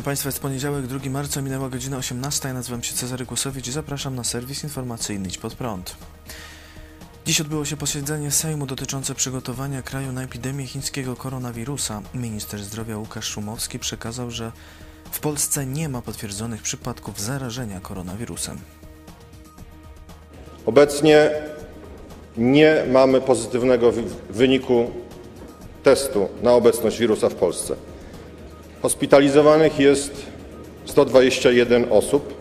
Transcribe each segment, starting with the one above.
Witam Państwa, jest poniedziałek, 2 marca, minęła godzina 18. Ja nazywam się Cezary Kłosowicz i zapraszam na serwis informacyjny Idź Pod Prąd. Dziś odbyło się posiedzenie Sejmu dotyczące przygotowania kraju na epidemię chińskiego koronawirusa. Minister zdrowia Łukasz Szumowski przekazał, że w Polsce nie ma potwierdzonych przypadków zarażenia koronawirusem. Obecnie nie mamy pozytywnego wyniku testu na obecność wirusa w Polsce. Hospitalizowanych jest 121 osób,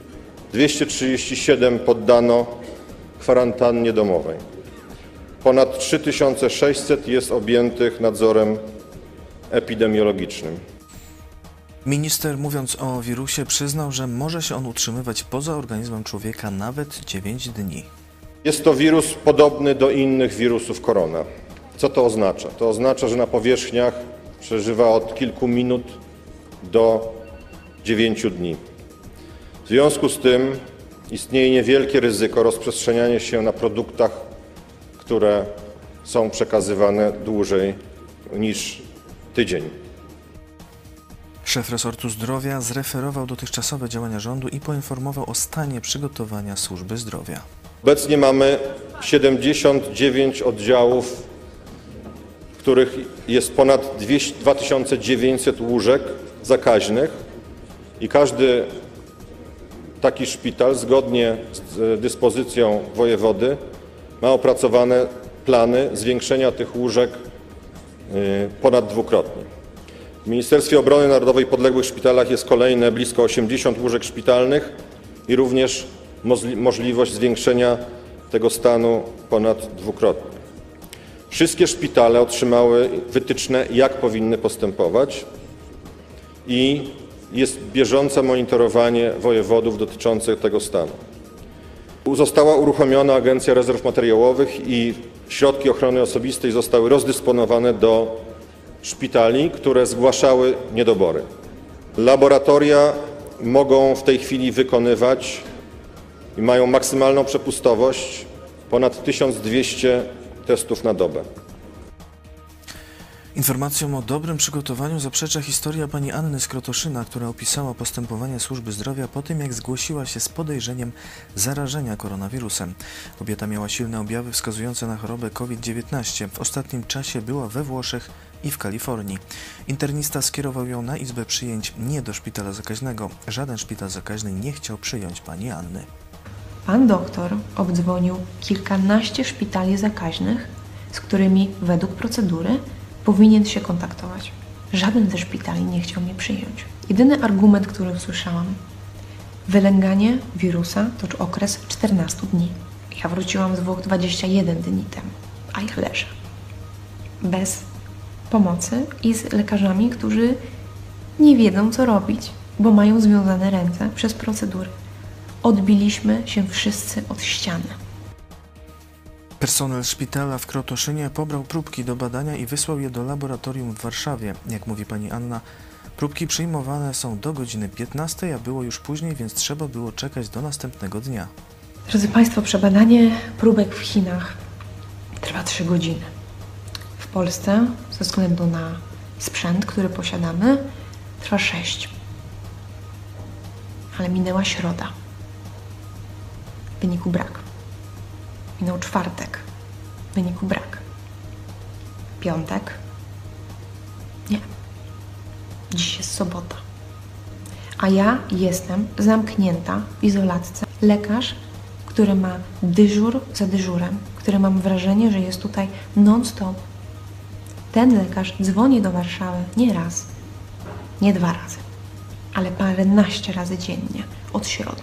237 poddano kwarantannie domowej. Ponad 3600 jest objętych nadzorem epidemiologicznym. Minister, mówiąc o wirusie, przyznał, że może się on utrzymywać poza organizmem człowieka nawet 9 dni. Jest to wirus podobny do innych wirusów korona. Co to oznacza? To oznacza, że na powierzchniach przeżywa od kilku minut do 9 dni. W związku z tym istnieje niewielkie ryzyko rozprzestrzeniania się na produktach, które są przekazywane dłużej niż tydzień. Szef resortu zdrowia zreferował dotychczasowe działania rządu i poinformował o stanie przygotowania służby zdrowia. Obecnie mamy 79 oddziałów, w których jest ponad 2900 łóżek zakaźnych i każdy taki szpital zgodnie z dyspozycją wojewody ma opracowane plany zwiększenia tych łóżek ponad dwukrotnie. W Ministerstwie Obrony Narodowej w podległych szpitalach jest kolejne blisko 80 łóżek szpitalnych i również możliwość zwiększenia tego stanu ponad dwukrotnie. Wszystkie szpitale otrzymały wytyczne, jak powinny postępować i jest bieżące monitorowanie wojewodów dotyczące tego stanu. Została uruchomiona Agencja Rezerw Materiałowych i środki ochrony osobistej zostały rozdysponowane do szpitali, które zgłaszały niedobory. Laboratoria mogą w tej chwili wykonywać i mają maksymalną przepustowość ponad 1200 testów na dobę. Informacją o dobrym przygotowaniu zaprzecza historia pani Anny z Krotoszyna, która opisała postępowanie służby zdrowia po tym, jak zgłosiła się z podejrzeniem zarażenia koronawirusem. Kobieta miała silne objawy wskazujące na chorobę COVID-19. W ostatnim czasie była we Włoszech i w Kalifornii. Internista skierował ją na izbę przyjęć, nie do szpitala zakaźnego. Żaden szpital zakaźny nie chciał przyjąć pani Anny. Pan doktor obdzwonił kilkanaście szpitali zakaźnych, z którymi według procedury powinien się kontaktować. Żaden ze szpitali nie chciał mnie przyjąć. Jedyny argument, który usłyszałam: wylęganie wirusa to okres 14 dni. Ja wróciłam z Włoch 21 dni temu, a ich leżę. Bez pomocy i z lekarzami, którzy nie wiedzą, co robić, bo mają związane ręce przez procedury. Odbiliśmy się wszyscy od ściany. Personel szpitala w Krotoszynie pobrał próbki do badania i wysłał je do laboratorium w Warszawie. Jak mówi pani Anna, próbki przyjmowane są do godziny 15, a było już później, więc trzeba było czekać do następnego dnia. Drodzy Państwo, przebadanie próbek w Chinach trwa 3 godziny. W Polsce, ze względu na sprzęt, który posiadamy, trwa 6. Ale minęła środa. Wyniku brak. Minął czwartek. Wyniku brak. Piątek. Nie. Dziś jest sobota. A ja jestem zamknięta w izolatce. Lekarz, który ma dyżur za dyżurem, który mam wrażenie, że jest tutaj non-stop. Ten lekarz dzwoni do Warszawy nie raz, nie 2 razy, ale paręnaście razy dziennie od środy.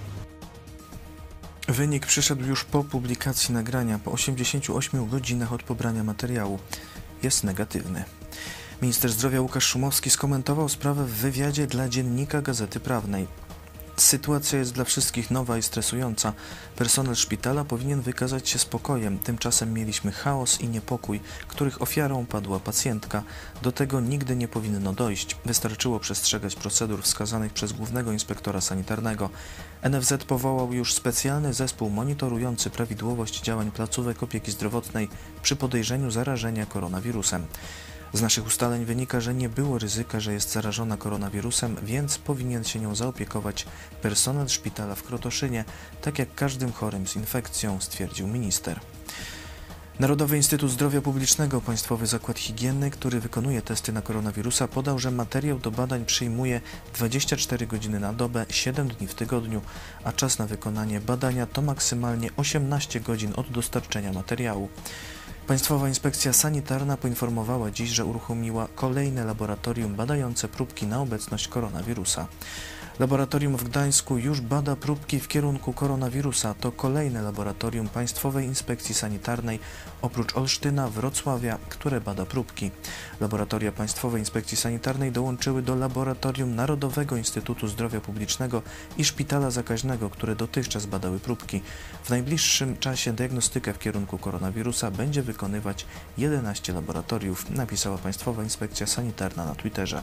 Wynik przyszedł już po publikacji nagrania, po 88 godzinach od pobrania materiału. Jest negatywny. Minister zdrowia Łukasz Szumowski skomentował sprawę w wywiadzie dla Dziennika Gazety Prawnej. Sytuacja jest dla wszystkich nowa i stresująca. Personel szpitala powinien wykazać się spokojem. Tymczasem mieliśmy chaos i niepokój, których ofiarą padła pacjentka. Do tego nigdy nie powinno dojść. Wystarczyło przestrzegać procedur wskazanych przez głównego inspektora sanitarnego. NFZ powołał już specjalny zespół monitorujący prawidłowość działań placówek opieki zdrowotnej przy podejrzeniu zarażenia koronawirusem. Z naszych ustaleń wynika, że nie było ryzyka, że jest zarażona koronawirusem, więc powinien się nią zaopiekować personel szpitala w Krotoszynie, tak jak każdym chorym z infekcją, stwierdził minister. Narodowy Instytut Zdrowia Publicznego, Państwowy Zakład Higieny, który wykonuje testy na koronawirusa, podał, że materiał do badań przyjmuje 24 godziny na dobę, 7 dni w tygodniu, a czas na wykonanie badania to maksymalnie 18 godzin od dostarczenia materiału. Państwowa Inspekcja Sanitarna poinformowała dziś, że uruchomiła kolejne laboratorium badające próbki na obecność koronawirusa. Laboratorium w Gdańsku już bada próbki w kierunku koronawirusa. To kolejne laboratorium Państwowej Inspekcji Sanitarnej, oprócz Olsztyna, Wrocławia, które bada próbki. Laboratoria Państwowej Inspekcji Sanitarnej dołączyły do Laboratorium Narodowego Instytutu Zdrowia Publicznego i Szpitala Zakaźnego, które dotychczas badały próbki. W najbliższym czasie diagnostykę w kierunku koronawirusa będzie wykonywać 11 laboratoriów, napisała Państwowa Inspekcja Sanitarna na Twitterze.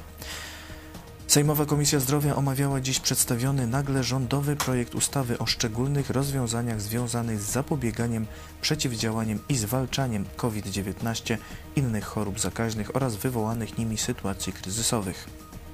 Sejmowa Komisja Zdrowia omawiała dziś przedstawiony nagle rządowy projekt ustawy o szczególnych rozwiązaniach związanych z zapobieganiem, przeciwdziałaniem i zwalczaniem COVID-19, innych chorób zakaźnych oraz wywołanych nimi sytuacji kryzysowych.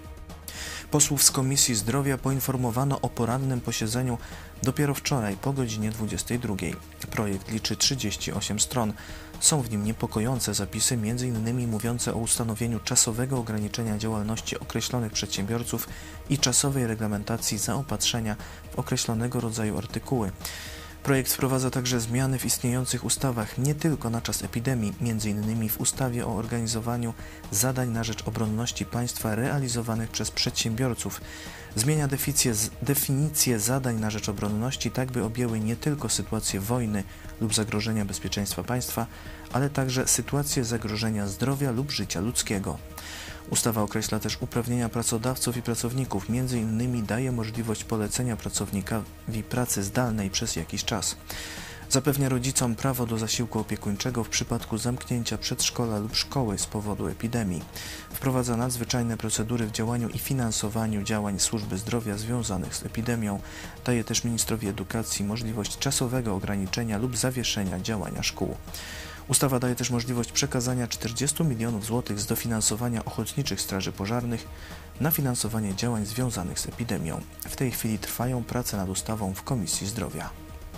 Posłów z Komisji Zdrowia poinformowano o porannym posiedzeniu dopiero wczoraj po godzinie 22. Projekt liczy 38 stron. Są w nim niepokojące zapisy, m.in. mówiące o ustanowieniu czasowego ograniczenia działalności określonych przedsiębiorców i czasowej reglamentacji zaopatrzenia w określonego rodzaju artykuły. Projekt wprowadza także zmiany w istniejących ustawach nie tylko na czas epidemii, m.in. w ustawie o organizowaniu zadań na rzecz obronności państwa realizowanych przez przedsiębiorców. Zmienia definicję zadań na rzecz obronności, tak by objęły nie tylko sytuację wojny lub zagrożenia bezpieczeństwa państwa, ale także sytuację zagrożenia zdrowia lub życia ludzkiego. Ustawa określa też uprawnienia pracodawców i pracowników, m.in. daje możliwość polecenia pracownikowi pracy zdalnej przez jakiś czas. Zapewnia rodzicom prawo do zasiłku opiekuńczego w przypadku zamknięcia przedszkola lub szkoły z powodu epidemii. Wprowadza nadzwyczajne procedury w działaniu i finansowaniu działań służby zdrowia związanych z epidemią. Daje też ministrowi edukacji możliwość czasowego ograniczenia lub zawieszenia działania szkół. Ustawa daje też możliwość przekazania 40 milionów złotych z dofinansowania ochotniczych straży pożarnych na finansowanie działań związanych z epidemią. W tej chwili trwają prace nad ustawą w Komisji Zdrowia.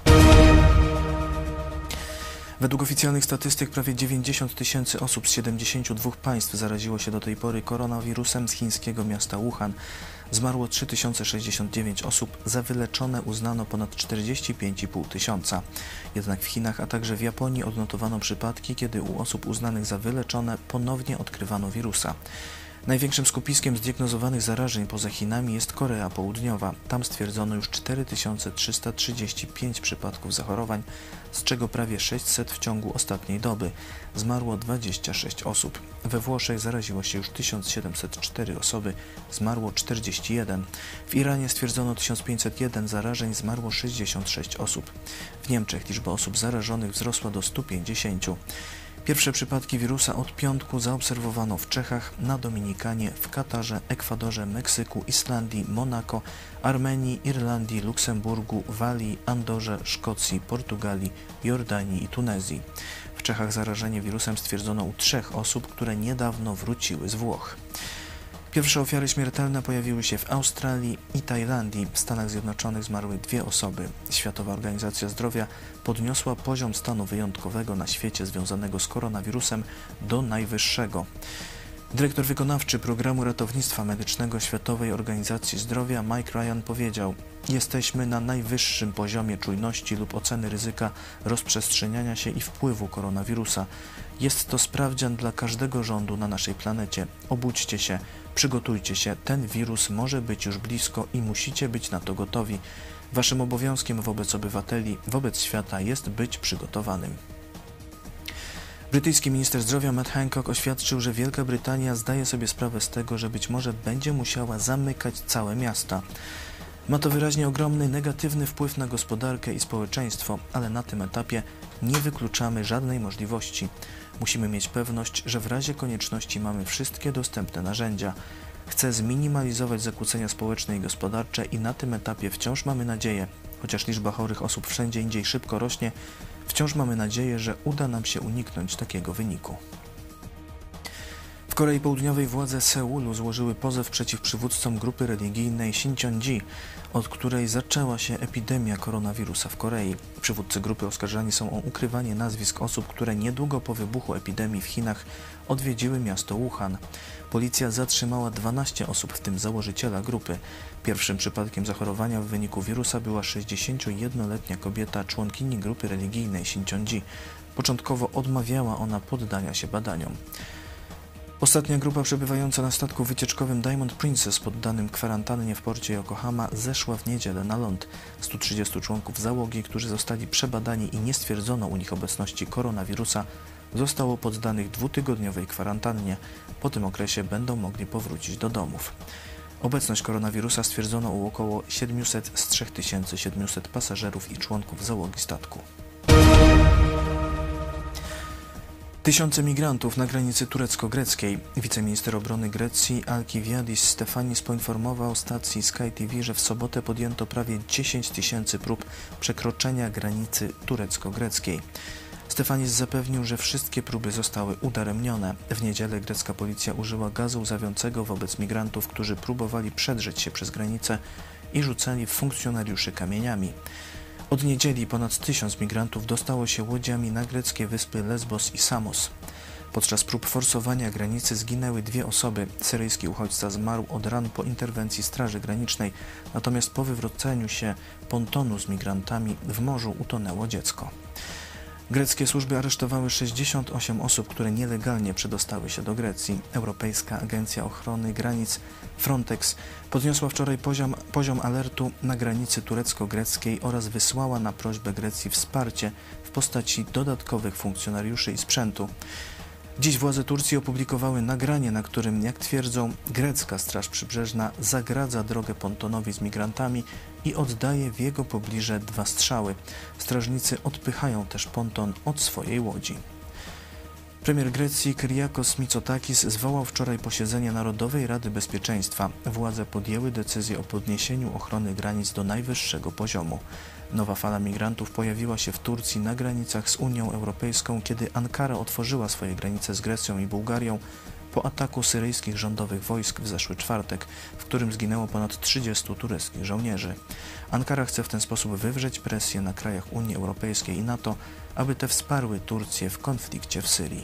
Według oficjalnych statystyk prawie 90 000 osób z 72 państw zaraziło się do tej pory koronawirusem z chińskiego miasta Wuhan. Zmarło 3069 osób, za wyleczone uznano ponad 45,5 tysiąca. Jednak w Chinach, a także w Japonii odnotowano przypadki, kiedy u osób uznanych za wyleczone ponownie odkrywano wirusa. Największym skupiskiem zdiagnozowanych zarażeń poza Chinami jest Korea Południowa. Tam stwierdzono już 4335 przypadków zachorowań, z czego prawie 600 w ciągu ostatniej doby. Zmarło 26 osób. We Włoszech zaraziło się już 1704 osoby, zmarło 41. W Iranie stwierdzono 1501 zarażeń, zmarło 66 osób. W Niemczech liczba osób zarażonych wzrosła do 150. Pierwsze przypadki wirusa od piątku zaobserwowano w Czechach, na Dominikanie, w Katarze, Ekwadorze, Meksyku, Islandii, Monako, Armenii, Irlandii, Luksemburgu, Walii, Andorze, Szkocji, Portugalii, Jordanii i Tunezji. W Czechach zarażenie wirusem stwierdzono u 3 osób, które niedawno wróciły z Włoch. Pierwsze ofiary śmiertelne pojawiły się w Australii i Tajlandii. W Stanach Zjednoczonych zmarły 2 osoby. Światowa Organizacja Zdrowia podniosła poziom stanu wyjątkowego na świecie związanego z koronawirusem do najwyższego. Dyrektor wykonawczy Programu Ratownictwa Medycznego Światowej Organizacji Zdrowia Mike Ryan powiedział: jesteśmy na najwyższym poziomie czujności lub oceny ryzyka rozprzestrzeniania się i wpływu koronawirusa. Jest to sprawdzian dla każdego rządu na naszej planecie. Obudźcie się, przygotujcie się, ten wirus może być już blisko i musicie być na to gotowi. Waszym obowiązkiem wobec obywateli, wobec świata jest być przygotowanym. Brytyjski minister zdrowia Matt Hancock oświadczył, że Wielka Brytania zdaje sobie sprawę z tego, że być może będzie musiała zamykać całe miasta. Ma to wyraźnie ogromny, negatywny wpływ na gospodarkę i społeczeństwo, ale na tym etapie nie wykluczamy żadnej możliwości. Musimy mieć pewność, że w razie konieczności mamy wszystkie dostępne narzędzia. Chcę zminimalizować zakłócenia społeczne i gospodarcze i na tym etapie wciąż mamy nadzieję, chociaż liczba chorych osób wszędzie indziej szybko rośnie, wciąż mamy nadzieję, że uda nam się uniknąć takiego wyniku. W Korei Południowej władze Seulu złożyły pozew przeciw przywódcom grupy religijnej Shincheonji, od której zaczęła się epidemia koronawirusa w Korei. Przywódcy grupy oskarżani są o ukrywanie nazwisk osób, które niedługo po wybuchu epidemii w Chinach odwiedziły miasto Wuhan. Policja zatrzymała 12 osób, w tym założyciela grupy. Pierwszym przypadkiem zachorowania w wyniku wirusa była 61-letnia kobieta, członkini grupy religijnej Shincheonji. Początkowo odmawiała ona poddania się badaniom. Ostatnia grupa przebywająca na statku wycieczkowym Diamond Princess poddanym kwarantannie w porcie Yokohama zeszła w niedzielę na ląd. 130 członków załogi, którzy zostali przebadani i nie stwierdzono u nich obecności koronawirusa, zostało poddanych 2-tygodniowej kwarantannie. Po tym okresie będą mogli powrócić do domów. Obecność koronawirusa stwierdzono u około 700 z 3700 pasażerów i członków załogi statku. Tysiące migrantów na granicy turecko-greckiej. Wiceminister obrony Grecji Alkiviadis Stefanis poinformował stacji Sky TV, że w sobotę podjęto prawie 10 000 prób przekroczenia granicy turecko-greckiej. Stefanis zapewnił, że wszystkie próby zostały udaremnione. W niedzielę grecka policja użyła gazu łzawiącego wobec migrantów, którzy próbowali przedrzeć się przez granicę i rzucali w funkcjonariuszy kamieniami. Od niedzieli ponad 1000 migrantów dostało się łodziami na greckie wyspy Lesbos i Samos. Podczas prób forsowania granicy zginęły 2 osoby. Syryjski uchodźca zmarł od ran po interwencji Straży Granicznej, natomiast po wywróceniu się pontonu z migrantami w morzu utonęło dziecko. Greckie służby aresztowały 68 osób, które nielegalnie przedostały się do Grecji. Europejska Agencja Ochrony Granic Frontex podniosła wczoraj poziom alertu na granicy turecko-greckiej oraz wysłała na prośbę Grecji wsparcie w postaci dodatkowych funkcjonariuszy i sprzętu. Dziś władze Turcji opublikowały nagranie, na którym, jak twierdzą, grecka Straż Przybrzeżna zagradza drogę pontonowi z migrantami i oddaje w jego pobliże 2 strzały. Strażnicy odpychają też ponton od swojej łodzi. Premier Grecji Kyriakos Mitsotakis zwołał wczoraj posiedzenie Narodowej Rady Bezpieczeństwa. Władze podjęły decyzję o podniesieniu ochrony granic do najwyższego poziomu. Nowa fala migrantów pojawiła się w Turcji na granicach z Unią Europejską, kiedy Ankara otworzyła swoje granice z Grecją i Bułgarią po ataku syryjskich rządowych wojsk w zeszły czwartek, w którym zginęło ponad 30 tureckich żołnierzy. Ankara chce w ten sposób wywrzeć presję na krajach Unii Europejskiej i NATO, aby te wsparły Turcję w konflikcie w Syrii.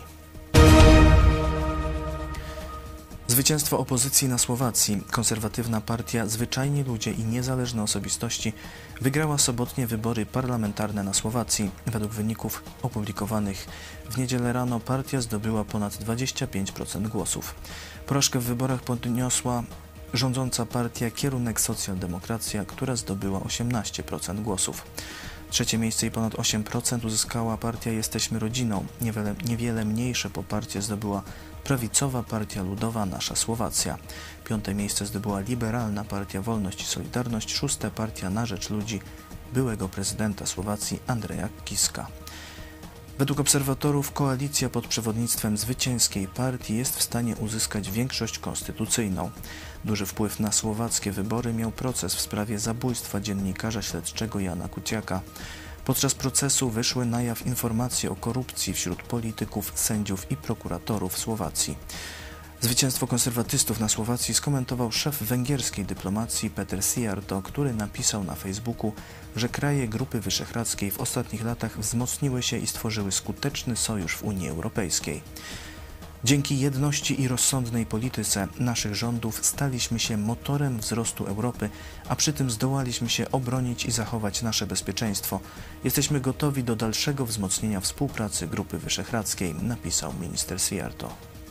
Zwycięstwo opozycji na Słowacji. Konserwatywna partia Zwyczajni Ludzie i Niezależne Osobistości wygrała sobotnie wybory parlamentarne na Słowacji. Według wyników opublikowanych w niedzielę rano partia zdobyła ponad 25% głosów. Porażkę w wyborach podniosła rządząca partia Kierunek Socjaldemokracja, która zdobyła 18% głosów. Trzecie miejsce i ponad 8% uzyskała partia Jesteśmy Rodziną. Niewiele mniejsze poparcie zdobyła prawicowa Partia Ludowa Nasza Słowacja. 5. miejsce zdobyła liberalna Partia Wolność i Solidarność. 6. Partia na Rzecz Ludzi byłego prezydenta Słowacji Andreja Kiska. Według obserwatorów koalicja pod przewodnictwem zwycięskiej partii jest w stanie uzyskać większość konstytucyjną. Duży wpływ na słowackie wybory miał proces w sprawie zabójstwa dziennikarza śledczego Jana Kuciaka. Podczas procesu wyszły na jaw informacje o korupcji wśród polityków, sędziów i prokuratorów Słowacji. Zwycięstwo konserwatystów na Słowacji skomentował szef węgierskiej dyplomacji Peter Szijjártó, który napisał na Facebooku, że kraje Grupy Wyszehradzkiej w ostatnich latach wzmocniły się i stworzyły skuteczny sojusz w Unii Europejskiej. Dzięki jedności i rozsądnej polityce naszych rządów staliśmy się motorem wzrostu Europy, a przy tym zdołaliśmy się obronić i zachować nasze bezpieczeństwo. Jesteśmy gotowi do dalszego wzmocnienia współpracy Grupy Wyszehradzkiej, napisał minister Szijjártó.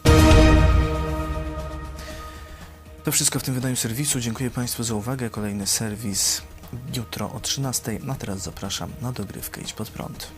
To wszystko w tym wydaniu serwisu. Dziękuję Państwu za uwagę. Kolejny serwis jutro o 13:00. A teraz zapraszam na dogrywkę Idź Pod Prąd.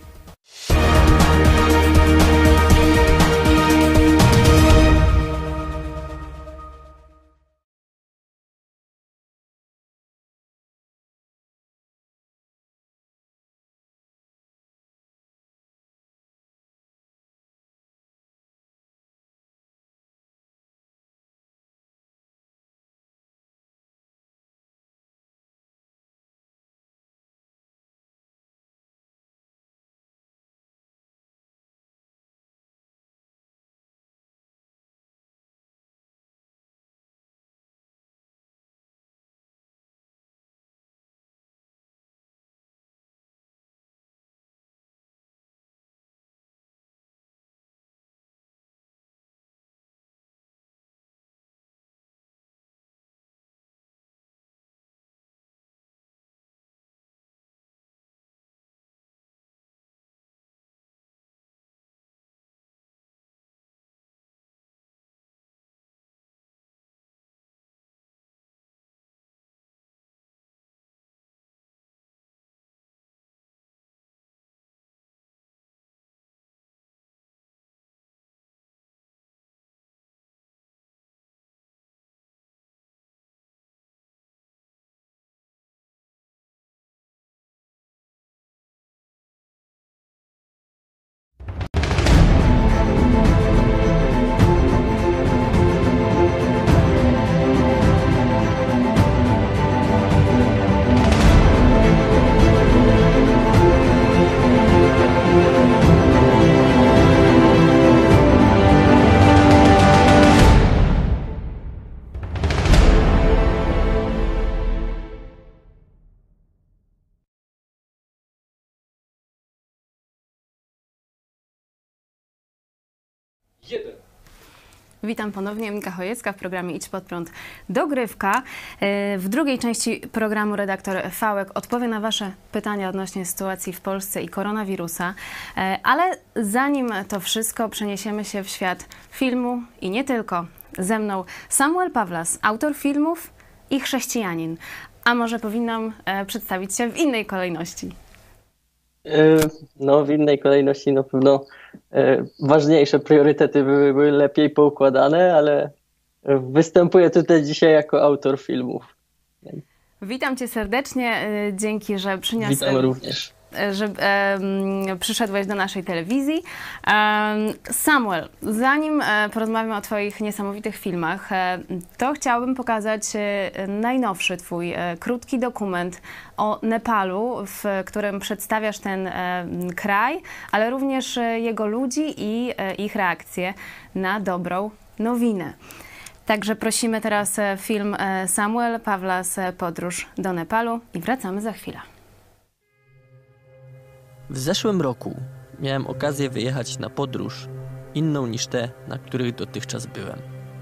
1. Witam ponownie, Monika Chojecka w programie Idź Pod Prąd Dogrywka. W drugiej części programu redaktor Fałek odpowie na Wasze pytania odnośnie sytuacji w Polsce i koronawirusa. Ale zanim to wszystko, przeniesiemy się w świat filmu i nie tylko. Ze mną Samuel Pawlas, autor filmów i chrześcijanin. A może powinnam przedstawić się w innej kolejności? No, w innej kolejności na pewno ważniejsze priorytety były lepiej poukładane, ale występuję tutaj dzisiaj jako autor filmów. Witam Cię serdecznie, dzięki, że przyniosłeś. Witam również. Że przyszedłeś do naszej telewizji. Samuel, zanim porozmawiamy o Twoich niesamowitych filmach, to chciałabym pokazać najnowszy Twój krótki dokument o Nepalu, w którym przedstawiasz ten kraj, ale również jego ludzi i ich reakcje na dobrą nowinę. Także prosimy teraz film Samuel Pawlas, Podróż do Nepalu i wracamy za chwilę. W zeszłym roku miałem okazję wyjechać na podróż inną niż te, na których dotychczas byłem.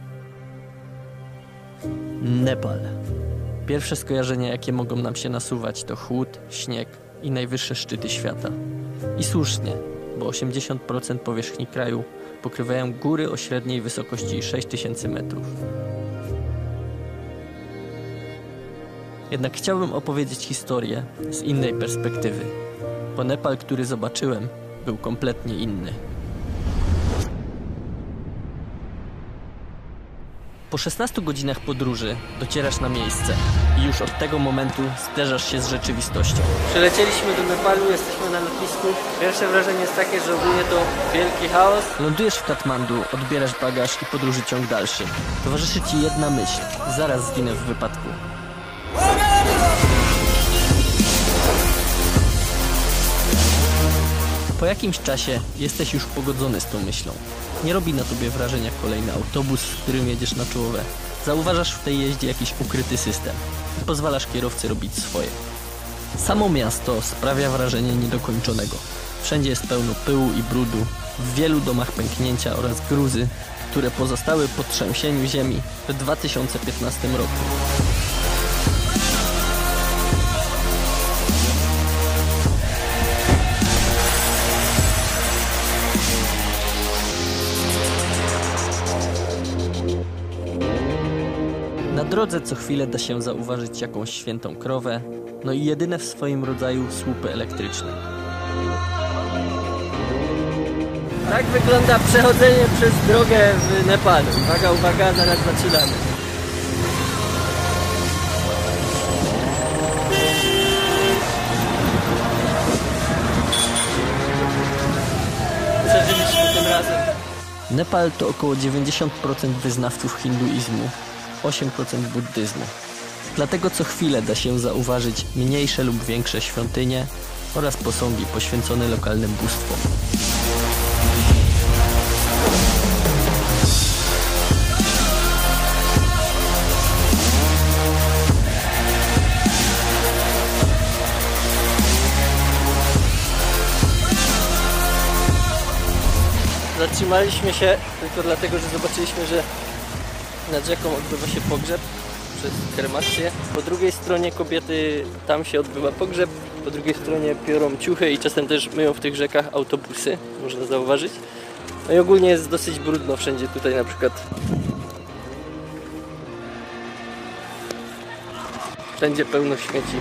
Nepal. Pierwsze skojarzenia, jakie mogą nam się nasuwać, to chłód, śnieg i najwyższe szczyty świata. I słusznie, bo 80% powierzchni kraju pokrywają góry o średniej wysokości 6000 metrów. Jednak chciałbym opowiedzieć historię z innej perspektywy, bo Nepal, który zobaczyłem, był kompletnie inny. Po 16 godzinach podróży docierasz na miejsce i już od tego momentu zderzasz się z rzeczywistością. Przylecieliśmy do Nepalu, jesteśmy na lotnisku. Pierwsze wrażenie jest takie, że ogólnie to wielki chaos. Lądujesz w Katmandu, odbierasz bagaż i podróży ciąg dalszy. Towarzyszy ci jedna myśl: zaraz zginę w wypadku. Po jakimś czasie jesteś już pogodzony z tą myślą. Nie robi na tobie wrażenia kolejny autobus, w którym jedziesz na czołówę. Zauważasz w tej jeździe jakiś ukryty system i pozwalasz kierowcy robić swoje. Samo miasto sprawia wrażenie niedokończonego. Wszędzie jest pełno pyłu i brudu, w wielu domach pęknięcia oraz gruzy, które pozostały po trzęsieniu ziemi w 2015 roku. Na drodze co chwilę da się zauważyć jakąś świętą krowę, no i jedyne w swoim rodzaju słupy elektryczne. Tak wygląda przechodzenie przez drogę w Nepalu. Uwaga, uwaga, zaraz zaczynamy. Przeżyliśmy tym razem. Nepal to około 90% wyznawców hinduizmu, 8% buddyzmu. Dlatego co chwilę da się zauważyć mniejsze lub większe świątynie oraz posągi poświęcone lokalnym bóstwom. Zatrzymaliśmy się tylko dlatego, że zobaczyliśmy, że nad rzeką odbywa się pogrzeb przez kremację. Po drugiej stronie kobiety, tam się odbywa pogrzeb, po drugiej stronie piorą ciuchy i czasem też myją w tych rzekach autobusy, można zauważyć. No i ogólnie jest dosyć brudno wszędzie, tutaj na przykład. Wszędzie pełno śmieci.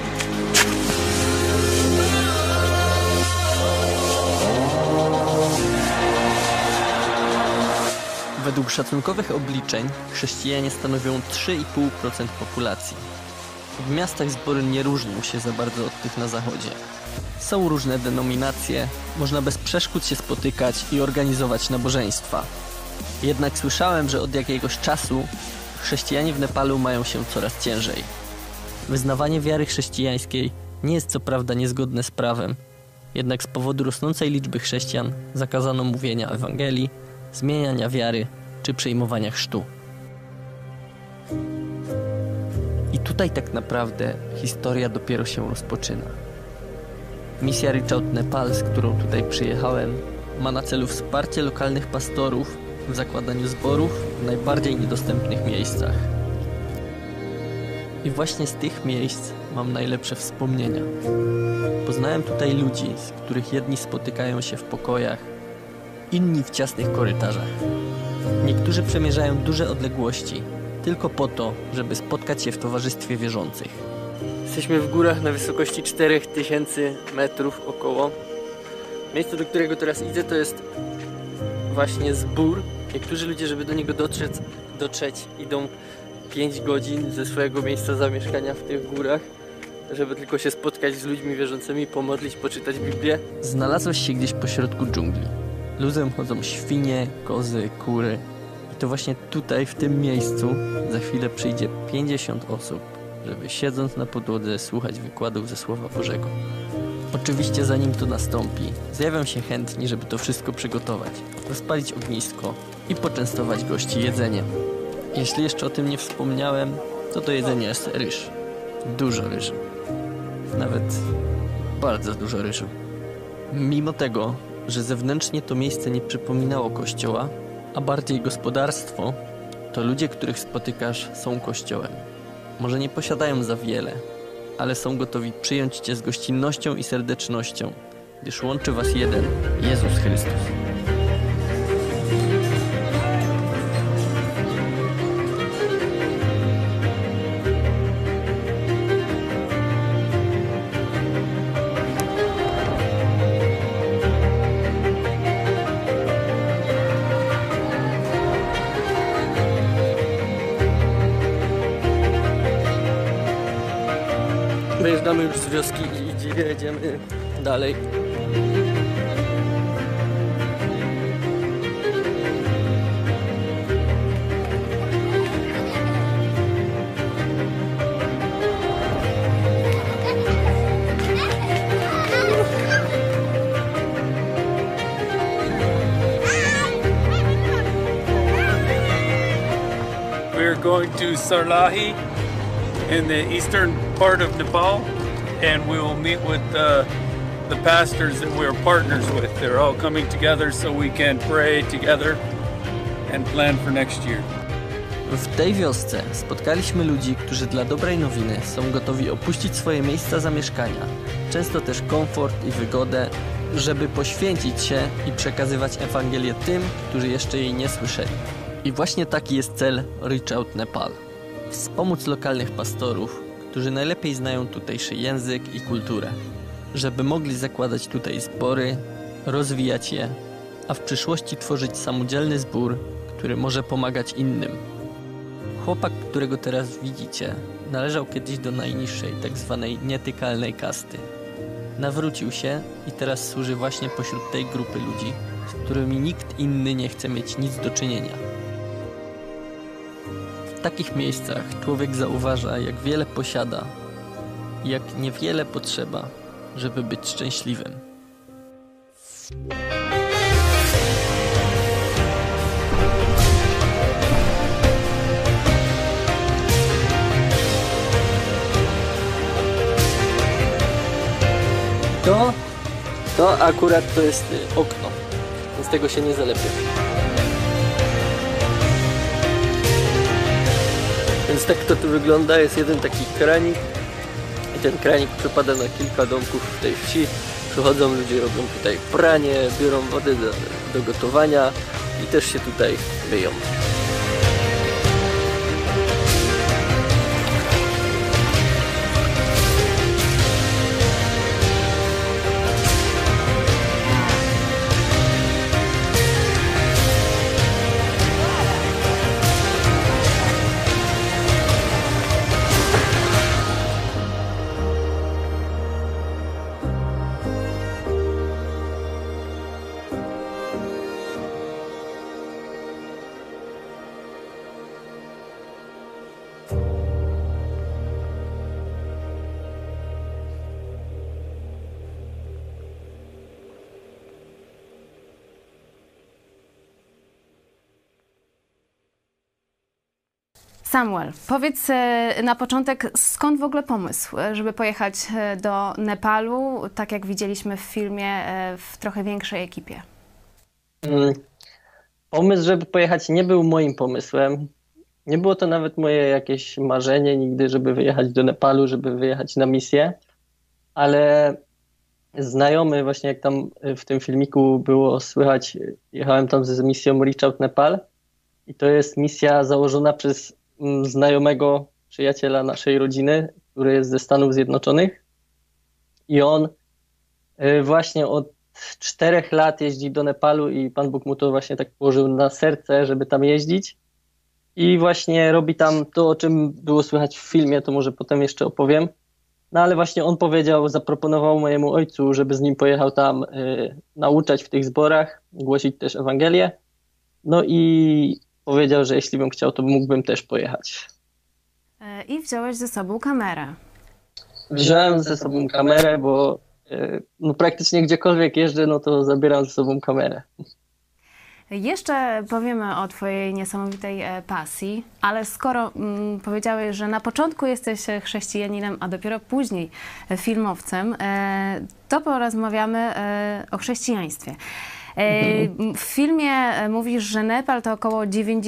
Według szacunkowych obliczeń chrześcijanie stanowią 3,5% populacji. W miastach zbory nie różnią się za bardzo od tych na zachodzie. Są różne denominacje, można bez przeszkód się spotykać i organizować nabożeństwa. Jednak słyszałem, że od jakiegoś czasu chrześcijanie w Nepalu mają się coraz ciężej. Wyznawanie wiary chrześcijańskiej nie jest co prawda niezgodne z prawem, jednak z powodu rosnącej liczby chrześcijan zakazano mówienia Ewangelii, zmieniania wiary czy przyjmowania chrztu. I tutaj tak naprawdę historia dopiero się rozpoczyna. Misja Reach Out Nepal, z którą tutaj przyjechałem, ma na celu wsparcie lokalnych pastorów w zakładaniu zborów w najbardziej niedostępnych miejscach. I właśnie z tych miejsc mam najlepsze wspomnienia. Poznałem tutaj ludzi, z których jedni spotykają się w pokojach, inni w ciasnych korytarzach. Niektórzy przemierzają duże odległości, tylko po to, żeby spotkać się w towarzystwie wierzących. Jesteśmy w górach na wysokości 4000 metrów około. Miejsce, do którego teraz idę, to jest właśnie zbór. Niektórzy ludzie, żeby do niego dotrzeć, idą 5 godzin ze swojego miejsca zamieszkania w tych górach, żeby tylko się spotkać z ludźmi wierzącymi, pomodlić, poczytać Biblię. Znalazłeś się gdzieś pośrodku dżungli. Luzem chodzą świnie, kozy, kury. I to właśnie tutaj, w tym miejscu, za chwilę przyjdzie 50 osób, żeby siedząc na podłodze słuchać wykładów ze Słowa Bożego. Oczywiście zanim to nastąpi, zjawią się chętni, żeby to wszystko przygotować, rozpalić ognisko i poczęstować gości jedzeniem. Jeśli jeszcze o tym nie wspomniałem, to jedzenie jest ryż. Dużo ryżu. Nawet bardzo dużo ryżu. Mimo tego, że zewnętrznie to miejsce nie przypominało kościoła, a bardziej gospodarstwo, to ludzie, których spotykasz, są kościołem. Może nie posiadają za wiele, ale są gotowi przyjąć Cię z gościnnością i serdecznością, gdyż łączy Was jeden, Jezus Chrystus. Wyjeżdżamy już z wioski i jedziemy dalej. We're going to Sarlahi in the eastern part of Nepal, and we will meet with the pastors that we're partners with. They're all coming together so we can pray together and plan for next year. W tej wiosce spotkaliśmy ludzi, którzy dla dobrej nowiny są gotowi opuścić swoje miejsca zamieszkania, często też komfort i wygodę, żeby poświęcić się i przekazywać Ewangelię tym, którzy jeszcze jej nie słyszeli. I właśnie taki jest cel Reach Out Nepal. Wspomóc lokalnych pastorów, którzy najlepiej znają tutejszy język i kulturę, żeby mogli zakładać tutaj zbory, rozwijać je, a w przyszłości tworzyć samodzielny zbór, który może pomagać innym. Chłopak, którego teraz widzicie, należał kiedyś do najniższej, tak zwanej nietykalnej kasty. Nawrócił się i teraz służy właśnie pośród tej grupy ludzi, z którymi nikt inny nie chce mieć nic do czynienia. W takich miejscach człowiek zauważa, jak wiele posiada i jak niewiele potrzeba, żeby być szczęśliwym. To akurat to jest okno, więc tego się nie zalepia. Więc tak to tu wygląda, jest jeden taki kranik i ten kranik przypada na kilka domków w tej wsi. Przychodzą ludzie, robią tutaj pranie, biorą wodę do gotowania i też się tutaj myją. Samuel, powiedz na początek, skąd w ogóle pomysł, żeby pojechać do Nepalu, tak jak widzieliśmy w filmie, w trochę większej ekipie? Pomysł, żeby pojechać, nie był moim pomysłem. Nie było to nawet moje jakieś marzenie nigdy, żeby wyjechać do Nepalu, żeby wyjechać na misję, ale znajomy, właśnie jak tam w tym filmiku było słychać, jechałem tam z misją Reach Out Nepal i to jest misja założona przez znajomego przyjaciela naszej rodziny, który jest ze Stanów Zjednoczonych i on właśnie od 4 lat jeździ do Nepalu i Pan Bóg mu to właśnie tak położył na serce, żeby tam jeździć i właśnie robi tam to, o czym było słychać w filmie, to może potem jeszcze opowiem. No ale właśnie on powiedział, zaproponował mojemu ojcu, żeby z nim pojechał tam nauczać w tych zborach, głosić też Ewangelię. No i powiedział, że jeśli bym chciał, to mógłbym też pojechać. I wziąłeś ze sobą kamerę. Wziąłem ze sobą kamerę, bo no praktycznie gdziekolwiek jeżdżę, no to zabieram ze sobą kamerę. Jeszcze powiemy o twojej niesamowitej pasji, ale skoro powiedziałeś, że na początku jesteś chrześcijaninem, a dopiero później filmowcem, to porozmawiamy o chrześcijaństwie. W filmie mówisz, że Nepal to około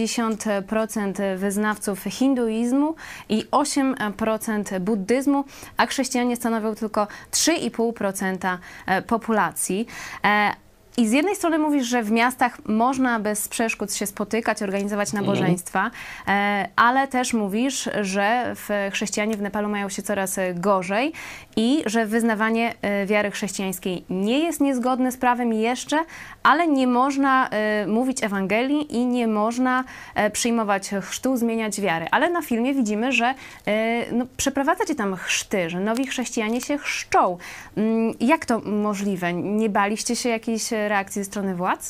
90% wyznawców hinduizmu i 8% buddyzmu, a chrześcijanie stanowią tylko 3,5% populacji. I z jednej strony mówisz, że w miastach można bez przeszkód się spotykać, organizować nabożeństwa, ale też mówisz, że chrześcijanie w Nepalu mają się coraz gorzej i że wyznawanie wiary chrześcijańskiej nie jest niezgodne z prawem jeszcze, ale nie można mówić Ewangelii i nie można przyjmować chrztu, zmieniać wiary. Ale na filmie widzimy, że no, przeprowadzacie tam chrzty, że nowi chrześcijanie się chrzczą. Jak to możliwe? Nie baliście się jakiejś reakcji ze strony władz?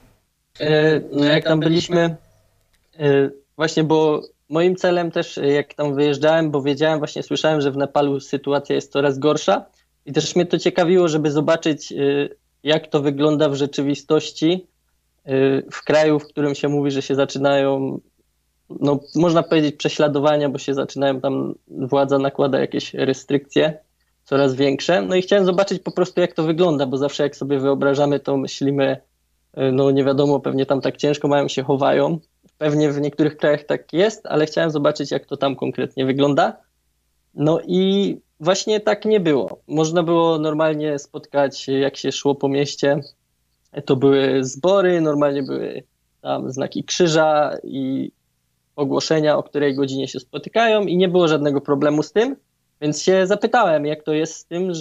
No jak tam byliśmy, właśnie, bo moim celem też, jak tam wyjeżdżałem, bo wiedziałem, właśnie słyszałem, że w Nepalu sytuacja jest coraz gorsza i też mnie to ciekawiło, żeby zobaczyć, jak to wygląda w rzeczywistości w kraju, w którym się mówi, że się zaczynają, no można powiedzieć, prześladowania, bo się zaczynają tam, władza nakłada jakieś restrykcje coraz większe. No i chciałem zobaczyć po prostu, jak to wygląda, bo zawsze jak sobie wyobrażamy, to myślimy, no nie wiadomo, pewnie tam tak ciężko mają, się chowają. Pewnie w niektórych krajach tak jest, ale chciałem zobaczyć, jak to tam konkretnie wygląda. No i właśnie tak nie było. Można było normalnie spotkać, jak się szło po mieście. To były zbory, normalnie były tam znaki krzyża i ogłoszenia, o której godzinie się spotykają i nie było żadnego problemu z tym. Więc się zapytałem, jak to jest z tym,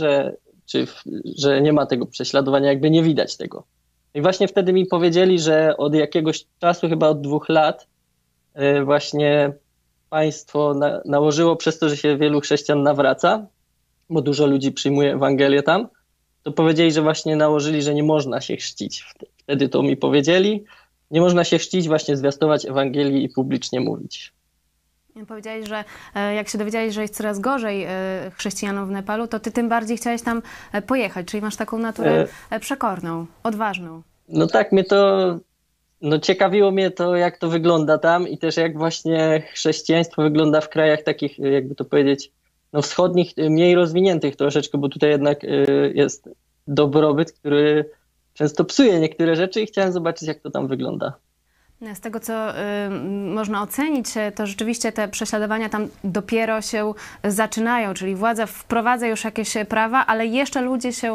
że nie ma tego prześladowania, jakby nie widać tego. I właśnie wtedy mi powiedzieli, że od jakiegoś czasu, chyba od 2 lat, właśnie państwo nałożyło, przez to, że się wielu chrześcijan nawraca, bo dużo ludzi przyjmuje Ewangelię tam, to powiedzieli, że właśnie nałożyli, że nie można się chrzcić. Wtedy to mi powiedzieli. Nie można się chrzcić, właśnie zwiastować Ewangelii i publicznie mówić. Powiedziałeś, że jak się dowiedziałeś, że jest coraz gorzej chrześcijanom w Nepalu, to ty tym bardziej chciałeś tam pojechać, czyli masz taką naturę przekorną, odważną. No tak, ciekawiło mnie to, jak to wygląda tam i też jak właśnie chrześcijaństwo wygląda w krajach takich, jakby to powiedzieć, no wschodnich, mniej rozwiniętych troszeczkę, bo tutaj jednak jest dobrobyt, który często psuje niektóre rzeczy i chciałem zobaczyć, jak to tam wygląda. Z tego, co można ocenić, to rzeczywiście te prześladowania tam dopiero się zaczynają, czyli władza wprowadza już jakieś prawa, ale jeszcze ludzie się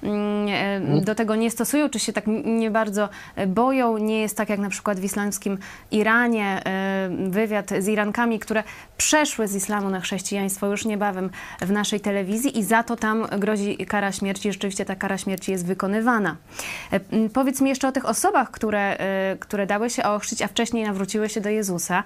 do tego nie stosują, czy się tak nie bardzo boją. Nie jest tak jak na przykład w islamskim Iranie, wywiad z Irankami, które przeszły z islamu na chrześcijaństwo już niebawem w naszej telewizji i za to tam grozi kara śmierci. Rzeczywiście ta kara śmierci jest wykonywana. Powiedz mi jeszcze o tych osobach, które dały się ochrzcić, a wcześniej nawróciły się do Jezusa.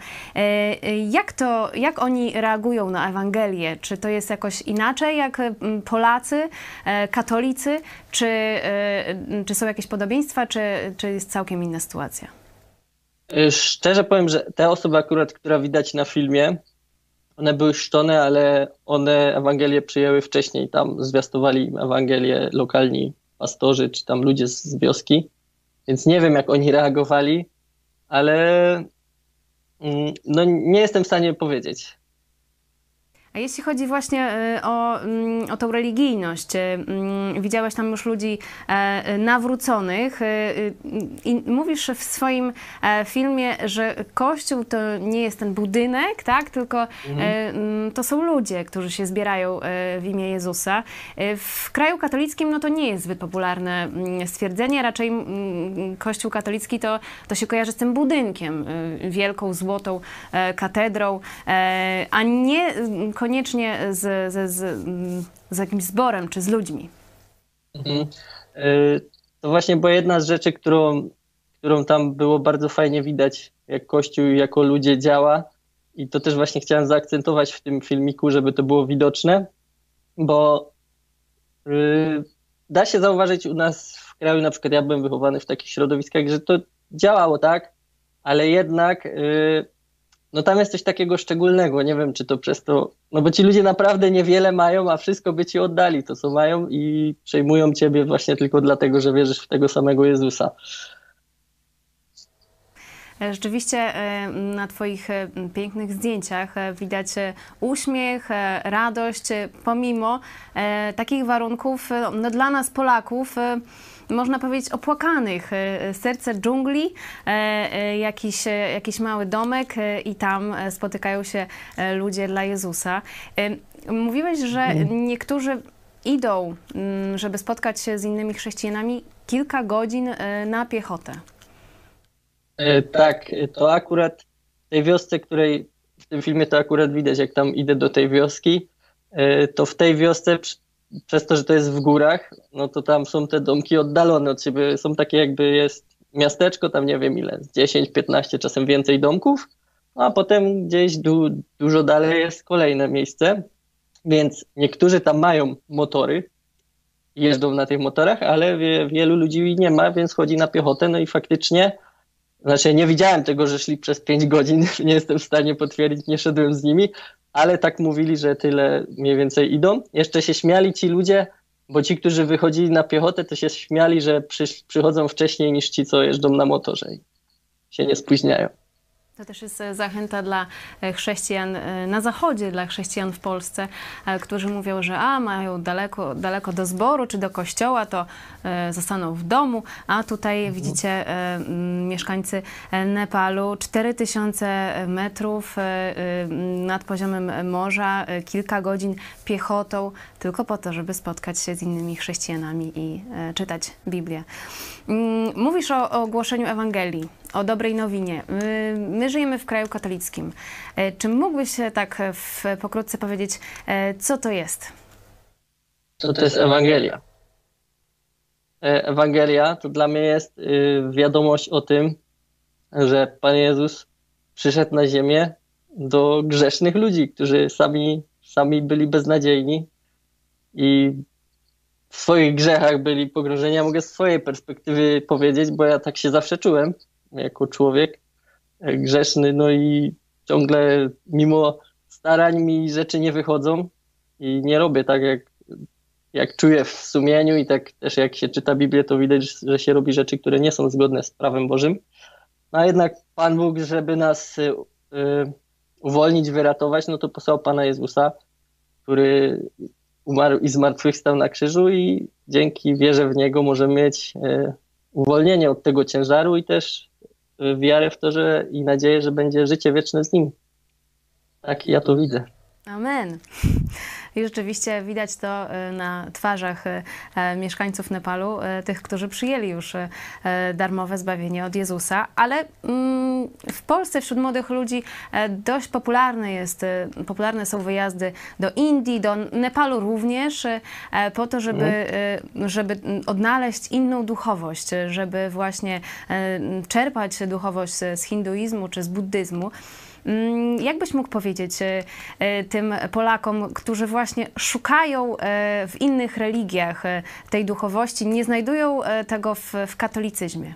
Jak oni reagują na Ewangelię? Czy to jest jakoś inaczej jak Polacy, katolicy? Czy są jakieś podobieństwa, czy jest całkiem inna sytuacja? Szczerze powiem, że te osoby akurat, która widać na filmie, one były chrzczone, ale one Ewangelię przyjęły wcześniej. Tam zwiastowali im Ewangelię lokalni pastorzy, czy tam ludzie z wioski. Więc nie wiem, jak oni reagowali, ale no, nie jestem w stanie powiedzieć. A jeśli chodzi właśnie o tą religijność, widziałeś tam już ludzi nawróconych i mówisz w swoim filmie, że Kościół to nie jest ten budynek, tak? Tylko to są ludzie, którzy się zbierają w imię Jezusa. W kraju katolickim no to nie jest zbyt popularne stwierdzenie, raczej Kościół katolicki to się kojarzy z tym budynkiem, wielką, złotą katedrą, a nie koniecznie z jakimś zborem czy z ludźmi. To właśnie była jedna z rzeczy, którą tam było bardzo fajnie widać, jak Kościół jako ludzie działa. I to też właśnie chciałem zaakcentować w tym filmiku, żeby to było widoczne, bo da się zauważyć u nas w kraju, na przykład ja byłem wychowany w takich środowiskach, że to działało, tak, ale jednak no tam jest coś takiego szczególnego, nie wiem, czy to przez to, no bo ci ludzie naprawdę niewiele mają, a wszystko by ci oddali to, co mają i przejmują ciebie właśnie tylko dlatego, że wierzysz w tego samego Jezusa. Rzeczywiście na twoich pięknych zdjęciach widać uśmiech, radość, pomimo takich warunków, no dla nas Polaków, można powiedzieć opłakanych. Serce dżungli, jakiś mały domek i tam spotykają się ludzie dla Jezusa. Mówiłeś, że niektórzy idą, żeby spotkać się z innymi chrześcijanami kilka godzin na piechotę. Tak, to akurat w tej wiosce, której w tym filmie to akurat widać, jak tam idę do tej wioski, to w tej wiosce, przez to, że to jest w górach, no to tam są te domki oddalone od siebie, są takie jakby jest miasteczko, tam nie wiem ile, 10, 15, czasem więcej domków, a potem gdzieś dużo dalej jest kolejne miejsce, więc niektórzy tam mają motory, jeżdżą na tych motorach, ale wielu ludzi nie ma, więc chodzi na piechotę, no i faktycznie, znaczy nie widziałem tego, że szli przez 5 godzin, nie jestem w stanie potwierdzić, nie szedłem z nimi, ale tak mówili, że tyle mniej więcej idą. Jeszcze się śmiali ci ludzie, bo ci, którzy wychodzili na piechotę, to się śmiali, że przychodzą wcześniej niż ci, co jeżdżą na motorze i się nie spóźniają. To też jest zachęta dla chrześcijan na zachodzie, dla chrześcijan w Polsce, którzy mówią, że mają daleko do zboru czy do kościoła, to zostaną w domu, a tutaj widzicie mieszkańcy Nepalu 4000 metrów nad poziomem morza, kilka godzin piechotą, tylko po to, żeby spotkać się z innymi chrześcijanami i czytać Biblię. Mówisz o głoszeniu Ewangelii, o dobrej nowinie. My żyjemy w kraju katolickim. Czy mógłbyś tak pokrótce powiedzieć, co to jest? Co to jest Ewangelia? Ewangelia to dla mnie jest wiadomość o tym, że Pan Jezus przyszedł na ziemię do grzesznych ludzi, którzy sami byli beznadziejni i w swoich grzechach byli pogrążeni. Ja mogę z swojej perspektywy powiedzieć, bo ja tak się zawsze czułem jako człowiek grzeszny, no i ciągle mimo starań mi rzeczy nie wychodzą i nie robię tak, jak czuję w sumieniu i tak też jak się czyta Biblię, to widać, że się robi rzeczy, które nie są zgodne z prawem Bożym. No a jednak Pan Bóg, żeby nas uwolnić, wyratować, no to posłał Pana Jezusa, który umarł i zmartwychwstał na krzyżu i dzięki wierze w Niego możemy mieć uwolnienie od tego ciężaru i też wiarę w to, i nadzieję, że będzie życie wieczne z Nim. Tak ja to widzę. Amen. I rzeczywiście widać to na twarzach mieszkańców Nepalu, tych, którzy przyjęli już darmowe zbawienie od Jezusa, ale w Polsce wśród młodych ludzi dość popularne są wyjazdy do Indii, do Nepalu również, po to, żeby odnaleźć inną duchowość, żeby właśnie czerpać duchowość z hinduizmu czy z buddyzmu. Jak byś mógł powiedzieć tym Polakom, którzy właśnie szukają w innych religiach tej duchowości, nie znajdują tego w katolicyzmie?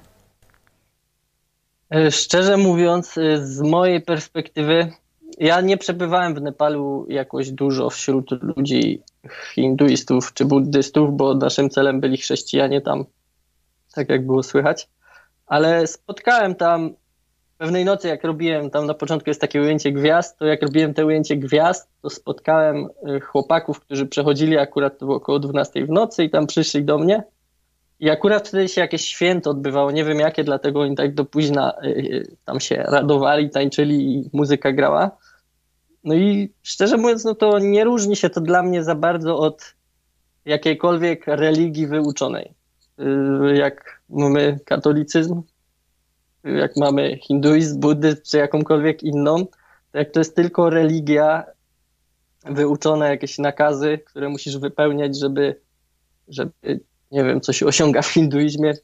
Szczerze mówiąc, z mojej perspektywy, ja nie przebywałem w Nepalu jakoś dużo wśród ludzi hinduistów czy buddystów, bo naszym celem byli chrześcijanie tam, tak jak było słychać, ale spotkałem tam pewnej nocy, jak robiłem, tam na początku jest takie ujęcie gwiazd, to jak robiłem te ujęcie gwiazd, to spotkałem chłopaków, którzy przechodzili, akurat to było około 12 w nocy i tam przyszli do mnie. I akurat wtedy się jakieś święto odbywało, nie wiem jakie, dlatego oni tak do późna tam się radowali, tańczyli i muzyka grała. No i szczerze mówiąc, no to nie różni się to dla mnie za bardzo od jakiejkolwiek religii wyuczonej. Jak mamy katolicyzm, jak mamy hinduizm, buddyzm, czy jakąkolwiek inną, to jak to jest tylko religia, wyuczone jakieś nakazy, które musisz wypełniać, żeby nie wiem, co się osiąga w hinduizmie,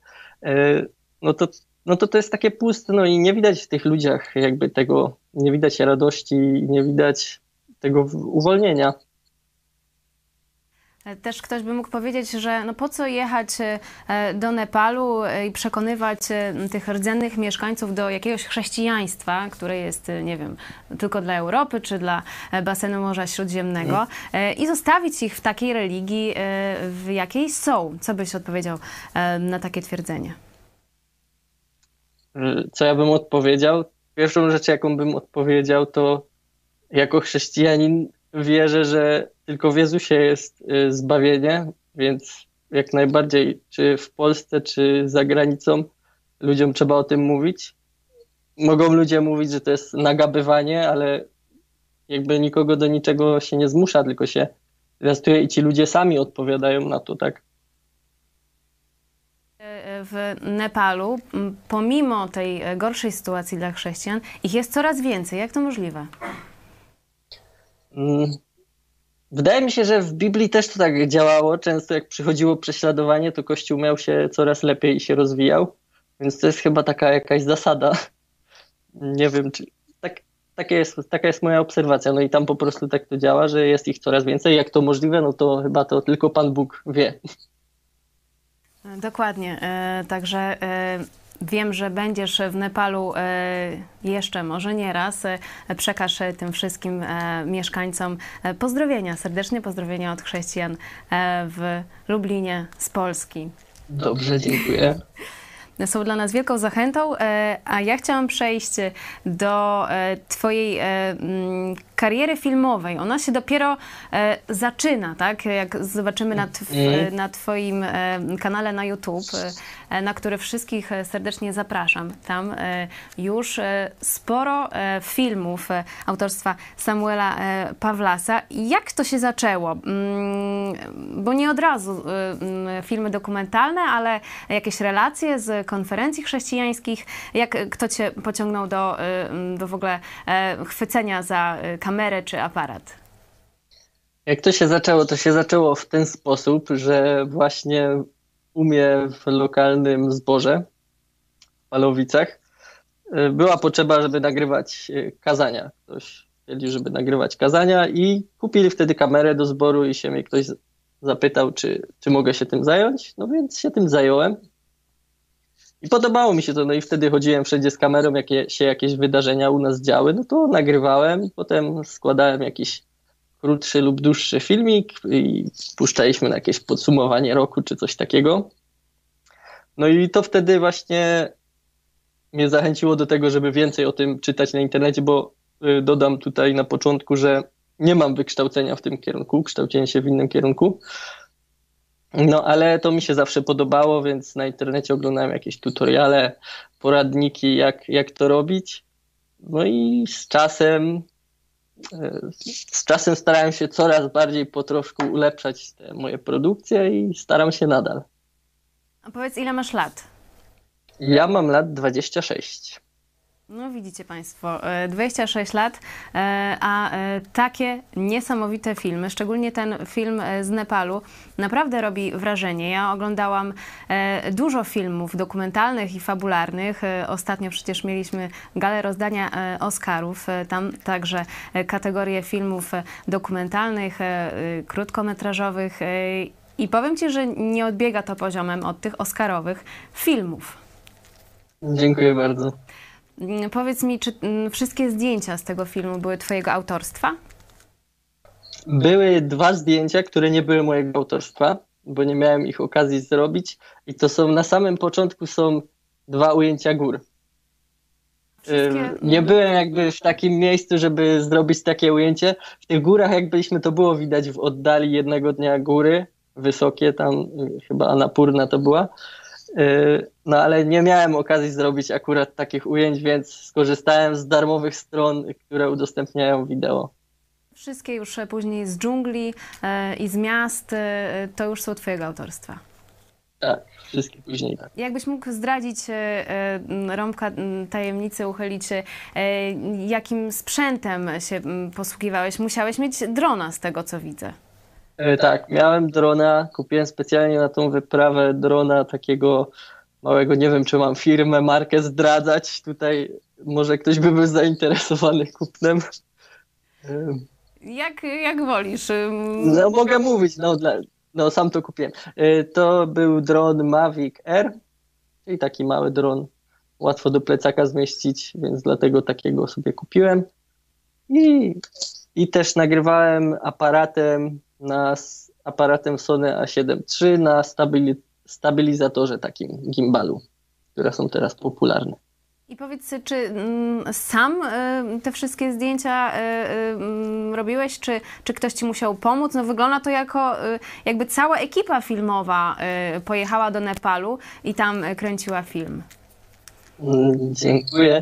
no to jest takie puste, no i nie widać w tych ludziach jakby tego, nie widać radości, nie widać tego uwolnienia. Też ktoś by mógł powiedzieć, że no po co jechać do Nepalu i przekonywać tych rdzennych mieszkańców do jakiegoś chrześcijaństwa, które jest, nie wiem, tylko dla Europy czy dla basenu Morza Śródziemnego i zostawić ich w takiej religii, w jakiej są. Co byś odpowiedział na takie twierdzenie? Co ja bym odpowiedział? Pierwszą rzecz, jaką bym odpowiedział, to jako chrześcijanin wierzę, że tylko w Jezusie jest zbawienie, więc jak najbardziej, czy w Polsce, czy za granicą, ludziom trzeba o tym mówić. Mogą ludzie mówić, że to jest nagabywanie, ale jakby nikogo do niczego się nie zmusza, tylko się zwiastuje i ci ludzie sami odpowiadają na to, tak? W Nepalu, pomimo tej gorszej sytuacji dla chrześcijan, ich jest coraz więcej. Jak to możliwe? Wydaje mi się, że w Biblii też to tak działało. Często jak przychodziło prześladowanie, to Kościół miał się coraz lepiej i się rozwijał. Więc to jest chyba taka jakaś zasada. Nie wiem, czy taka jest moja obserwacja. No i tam po prostu tak to działa, że jest ich coraz więcej. Jak to możliwe, no to chyba to tylko Pan Bóg wie. Dokładnie. Także wiem, że będziesz w Nepalu jeszcze, może nie raz. Przekaż tym wszystkim mieszkańcom pozdrowienia, serdeczne pozdrowienia od chrześcijan w Lublinie z Polski. Dobrze, dziękuję. Są dla nas wielką zachętą, a ja chciałam przejść do twojej kariery filmowej. Ona się dopiero zaczyna, tak? Jak zobaczymy na twoim kanale na YouTube, na który wszystkich serdecznie zapraszam. Tam już sporo filmów autorstwa Samuela Pawlasa. Jak to się zaczęło? Bo nie od razu filmy dokumentalne, ale jakieś relacje z konferencji chrześcijańskich. Kto cię pociągnął do w ogóle chwycenia za kamerę czy aparat? Jak to się zaczęło? To się zaczęło w ten sposób, że właśnie u mnie w lokalnym zborze w Palowicach była potrzeba, żeby nagrywać kazania. Ktoś stwierdził, żeby nagrywać kazania i kupili wtedy kamerę do zboru i się mnie ktoś zapytał, czy mogę się tym zająć. No więc się tym zająłem. I podobało mi się to, no i wtedy chodziłem wszędzie z kamerą, jakieś wydarzenia u nas działy, no to nagrywałem, potem składałem jakiś krótszy lub dłuższy filmik i puszczaliśmy na jakieś podsumowanie roku czy coś takiego. No i to wtedy właśnie mnie zachęciło do tego, żeby więcej o tym czytać na internecie, bo dodam tutaj na początku, że nie mam wykształcenia w tym kierunku, kształciłem się w innym kierunku. No, ale to mi się zawsze podobało, więc na internecie oglądałem jakieś tutoriale, poradniki, jak to robić. No i z czasem starałem się coraz bardziej po troszku ulepszać te moje produkcje i staram się nadal. A powiedz, ile masz lat? Ja mam lat 26. No widzicie Państwo, 26 lat, a takie niesamowite filmy, szczególnie ten film z Nepalu, naprawdę robi wrażenie. Ja oglądałam dużo filmów dokumentalnych i fabularnych. Ostatnio przecież mieliśmy galę rozdania Oscarów, tam także kategorię filmów dokumentalnych, krótkometrażowych i powiem Ci, że nie odbiega to poziomem od tych oscarowych filmów. Dziękuję bardzo. Powiedz mi, czy wszystkie zdjęcia z tego filmu były twojego autorstwa? Były 2 zdjęcia, które nie były mojego autorstwa, bo nie miałem ich okazji zrobić. I to są na samym początku 2 ujęcia gór. Nie byłem jakby w takim miejscu, żeby zrobić takie ujęcie. W tych górach jak byliśmy, to było widać w oddali jednego dnia góry, wysokie, tam chyba Annapurna to była. No ale nie miałem okazji zrobić akurat takich ujęć, więc skorzystałem z darmowych stron, które udostępniają wideo. Wszystkie już później z dżungli i z miast, to już są twojego autorstwa. Tak, wszystkie później tak. Jakbyś mógł zdradzić rąbka tajemnicy, uchylić, jakim sprzętem się posługiwałeś? Musiałeś mieć drona z tego, co widzę. Tak, miałem drona, kupiłem specjalnie na tą wyprawę drona takiego małego, nie wiem czy mam firmę, markę zdradzać, tutaj może ktoś by był zainteresowany kupnem. Jak wolisz. No mogę mówić, no sam to kupiłem. To był dron Mavic Air, czyli taki mały dron, łatwo do plecaka zmieścić, więc dlatego takiego sobie kupiłem. I też nagrywałem aparatem Sony A7 III na stabilizatorze takim gimbalu, które są teraz popularne. I powiedz, czy sam te wszystkie zdjęcia robiłeś, czy ktoś ci musiał pomóc? No wygląda to jakby cała ekipa filmowa pojechała do Nepalu i tam kręciła film. Dziękuję.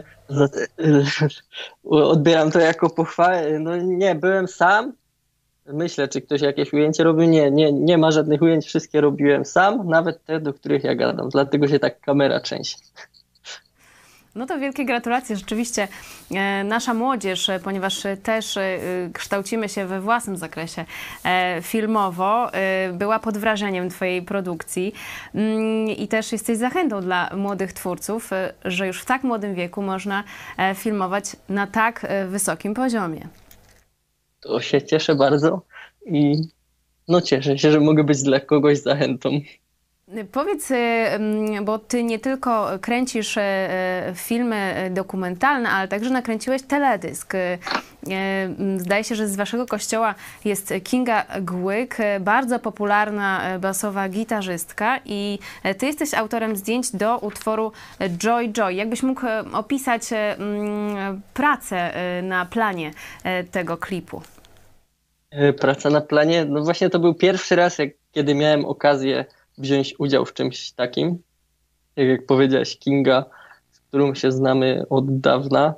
Odbieram to jako pochwałę. No nie, byłem sam. Myślę, czy ktoś jakieś ujęcie robił. Nie ma żadnych ujęć. Wszystkie robiłem sam, nawet te, do których ja gadam. Dlatego się tak kamera trzęsie. No to wielkie gratulacje. Rzeczywiście nasza młodzież, ponieważ też kształcimy się we własnym zakresie filmowo, była pod wrażeniem twojej produkcji i też jesteś zachętą dla młodych twórców, że już w tak młodym wieku można filmować na tak wysokim poziomie. To się cieszę bardzo i no cieszę się, że mogę być dla kogoś zachętą. Powiedz, bo ty nie tylko kręcisz filmy dokumentalne, ale także nakręciłeś teledysk. Zdaje się, że z waszego kościoła jest Kinga Głyk, bardzo popularna basowa gitarzystka i ty jesteś autorem zdjęć do utworu Joy Joy. Jakbyś mógł opisać pracę na planie tego klipu? Praca na planie? No właśnie to był pierwszy raz, kiedy miałem okazję wziąć udział w czymś takim. Tak jak powiedziałaś, Kinga, z którą się znamy od dawna,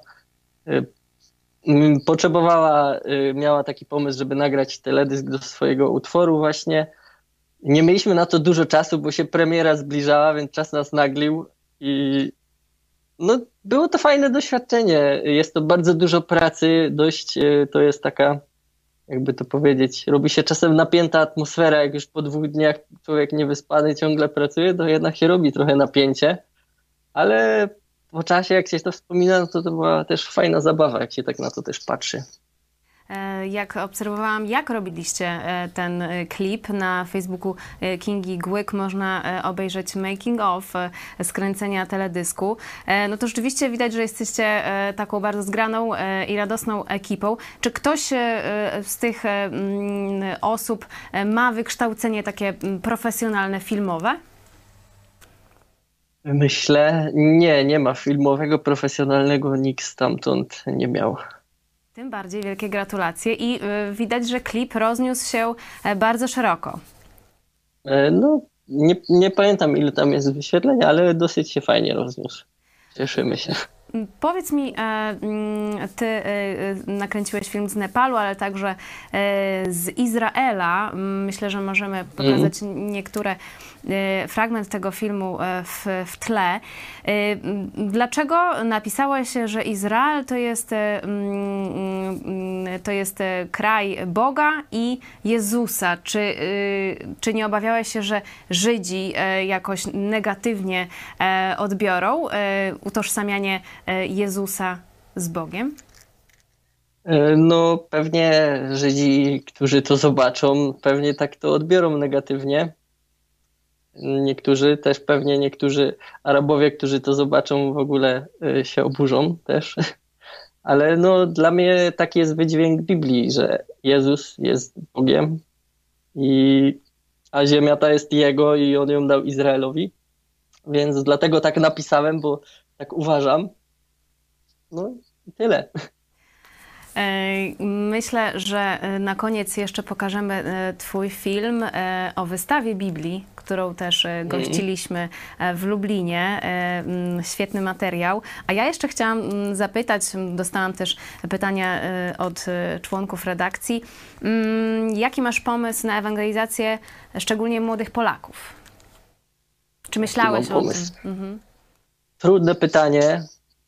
miała taki pomysł, żeby nagrać teledysk do swojego utworu właśnie. Nie mieliśmy na to dużo czasu, bo się premiera zbliżała, więc czas nas naglił i no, było to fajne doświadczenie. Jest to bardzo dużo pracy, to jest taka, jakby to powiedzieć, robi się czasem napięta atmosfera, jak już po 2 dniach człowiek niewyspany ciągle pracuje, to jednak się robi trochę napięcie, ale po czasie, jak się to wspomina, no to była też fajna zabawa, jak się tak na to też patrzy. Jak obserwowałam, jak robiliście ten klip na Facebooku Kingi Głyk, można obejrzeć making of skręcenia teledysku. No to rzeczywiście widać, że jesteście taką bardzo zgraną i radosną ekipą. Czy ktoś z tych osób ma wykształcenie takie profesjonalne, filmowe? Myślę, nie ma filmowego, profesjonalnego, nikt stamtąd nie miał. Tym bardziej wielkie gratulacje i widać, że klip rozniósł się bardzo szeroko. No, nie pamiętam ile tam jest wyświetleń, ale dosyć się fajnie rozniósł. Cieszymy się. Powiedz mi, ty nakręciłeś film z Nepalu, ale także z Izraela. Myślę, że możemy pokazać niektóre fragment tego filmu w tle. Dlaczego napisałeś, że Izrael to jest kraj Boga i Jezusa? Czy nie obawiałeś się, że Żydzi jakoś negatywnie odbiorą utożsamianie Jezusa z Bogiem? No pewnie Żydzi, którzy to zobaczą, pewnie tak to odbiorą negatywnie. Niektórzy Arabowie, którzy to zobaczą, w ogóle się oburzą też. Ale no dla mnie taki jest wydźwięk Biblii, że Jezus jest Bogiem, a ziemia ta jest Jego i On ją dał Izraelowi. Więc dlatego tak napisałem, bo tak uważam. No i tyle. Myślę, że na koniec jeszcze pokażemy Twój film o wystawie Biblii, którą też gościliśmy w Lublinie. Świetny materiał. A ja jeszcze chciałam zapytać, dostałam też pytania od członków redakcji, jaki masz pomysł na ewangelizację szczególnie młodych Polaków? Czy myślałeś o tym? Trudne pytanie.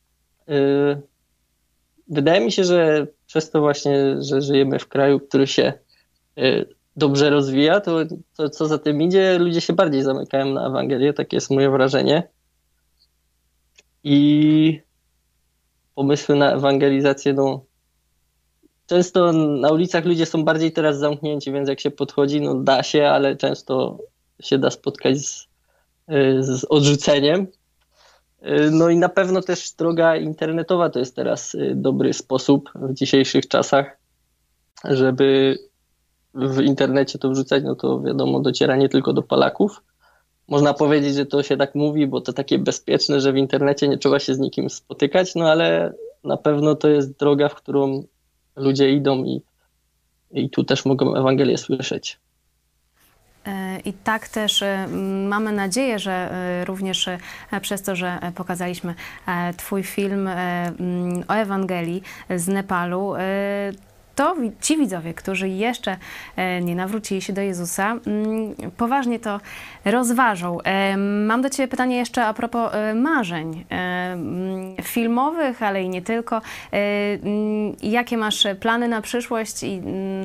Wydaje mi się, że przez to właśnie, że żyjemy w kraju, który się dobrze rozwija, to co za tym idzie, ludzie się bardziej zamykają na Ewangelię, takie jest moje wrażenie. I pomysły na ewangelizację, no często na ulicach ludzie są bardziej teraz zamknięci, więc jak się podchodzi, no da się, ale często się da spotkać z odrzuceniem. No i na pewno też droga internetowa to jest teraz dobry sposób w dzisiejszych czasach, żeby w internecie to wrzucać, no to wiadomo, dociera nie tylko do Polaków. Można powiedzieć, że to się tak mówi, bo to takie bezpieczne, że w internecie nie trzeba się z nikim spotykać, no ale na pewno to jest droga, w którą ludzie idą i tu też mogą Ewangelię słyszeć. I tak też mamy nadzieję, że również przez to, że pokazaliśmy Twój film o Ewangelii z Nepalu, to ci widzowie, którzy jeszcze nie nawrócili się do Jezusa, poważnie to rozważą. Mam do Ciebie pytanie jeszcze a propos marzeń filmowych, ale i nie tylko. Jakie masz plany na przyszłość i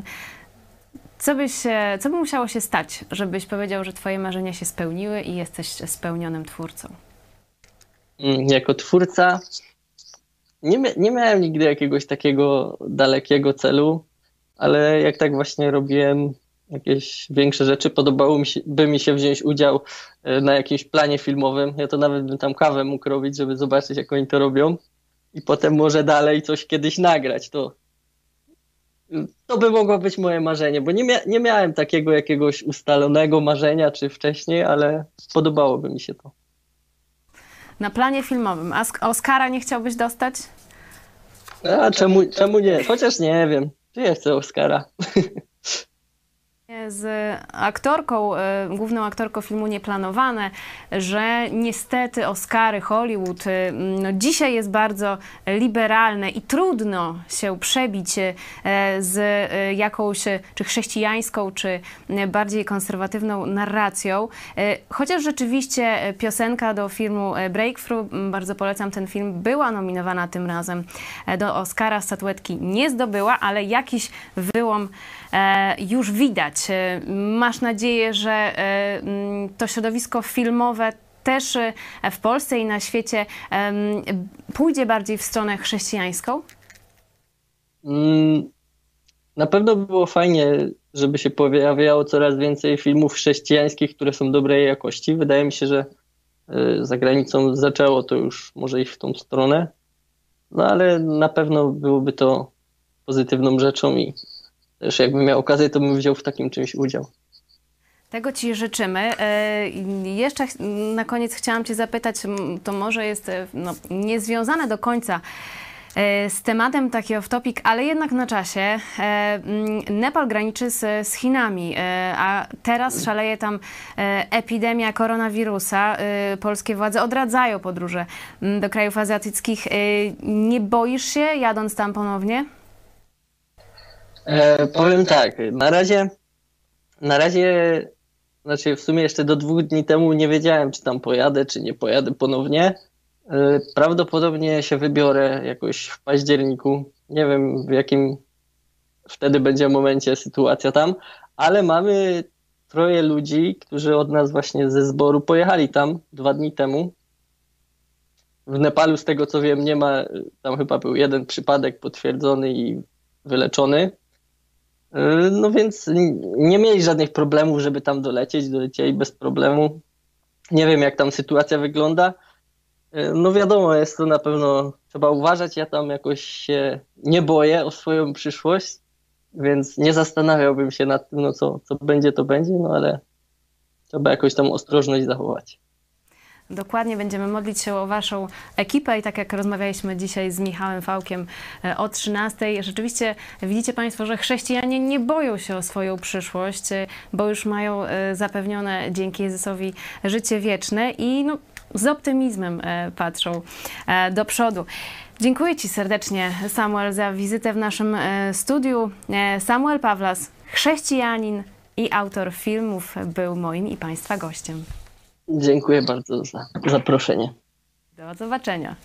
co by musiało się stać, żebyś powiedział, że Twoje marzenia się spełniły i jesteś spełnionym twórcą? Jako twórca nie miałem nigdy jakiegoś takiego dalekiego celu, ale jak tak właśnie robiłem jakieś większe rzeczy, podobało mi się wziąć udział na jakimś planie filmowym. Ja to nawet bym tam kawę mógł robić, żeby zobaczyć, jak oni to robią i potem może dalej coś kiedyś nagrać. To by mogło być moje marzenie, bo nie miałem takiego jakiegoś ustalonego marzenia czy wcześniej, ale podobałoby mi się to. Na planie filmowym. A Oscara nie chciałbyś dostać? A czemu nie? Chociaż nie wiem, czy ja chcę Oscara. Z aktorką, główną aktorką filmu Nieplanowane, że niestety Oscary, Hollywood dzisiaj jest bardzo liberalne i trudno się przebić z jakąś czy chrześcijańską, czy bardziej konserwatywną narracją. Chociaż rzeczywiście piosenka do filmu Breakthrough, bardzo polecam ten film, była nominowana tym razem do Oscara, statuetki nie zdobyła, ale jakiś wyłom już widać. Masz nadzieję, że to środowisko filmowe też w Polsce i na świecie pójdzie bardziej w stronę chrześcijańską? Na pewno by było fajnie, żeby się pojawiało coraz więcej filmów chrześcijańskich, które są dobrej jakości. Wydaje mi się, że za granicą zaczęło to już może iść w tą stronę, no ale na pewno byłoby to pozytywną rzeczą i też jakbym miał okazję, to bym wziął w takim czymś udział. Tego Ci życzymy. Jeszcze na koniec chciałam Cię zapytać, to może jest niezwiązane do końca z tematem, taki off-topic, ale jednak na czasie. Nepal graniczy z Chinami, a teraz szaleje tam epidemia koronawirusa. Polskie władze odradzają podróże do krajów azjatyckich. Nie boisz się, jadąc tam ponownie? Powiem tak, na razie, znaczy w sumie jeszcze do 2 dni temu nie wiedziałem, czy tam pojadę, czy nie pojadę ponownie. Prawdopodobnie się wybiorę jakoś w październiku. Nie wiem, w jakim wtedy będzie momencie sytuacja tam, ale mamy 3 ludzi, którzy od nas właśnie ze zboru pojechali tam 2 dni temu. W Nepalu, z tego co wiem, nie ma, tam chyba był 1 przypadek potwierdzony i wyleczony. No więc nie mieli żadnych problemów, żeby tam dolecieli bez problemu. Nie wiem, jak tam sytuacja wygląda. No wiadomo, jest to na pewno, trzeba uważać, ja tam jakoś się nie boję o swoją przyszłość, więc nie zastanawiałbym się nad tym, no co będzie, to będzie, no ale trzeba jakoś tam ostrożność zachować. Dokładnie, będziemy modlić się o waszą ekipę i tak jak rozmawialiśmy dzisiaj z Michałem Fałkiem o 13:00, rzeczywiście widzicie państwo, że chrześcijanie nie boją się o swoją przyszłość, bo już mają zapewnione dzięki Jezusowi życie wieczne i no, z optymizmem patrzą do przodu. Dziękuję ci serdecznie, Samuel, za wizytę w naszym studiu. Samuel Pawlas, chrześcijanin i autor filmów, był moim i państwa gościem. Dziękuję bardzo za zaproszenie. Do zobaczenia.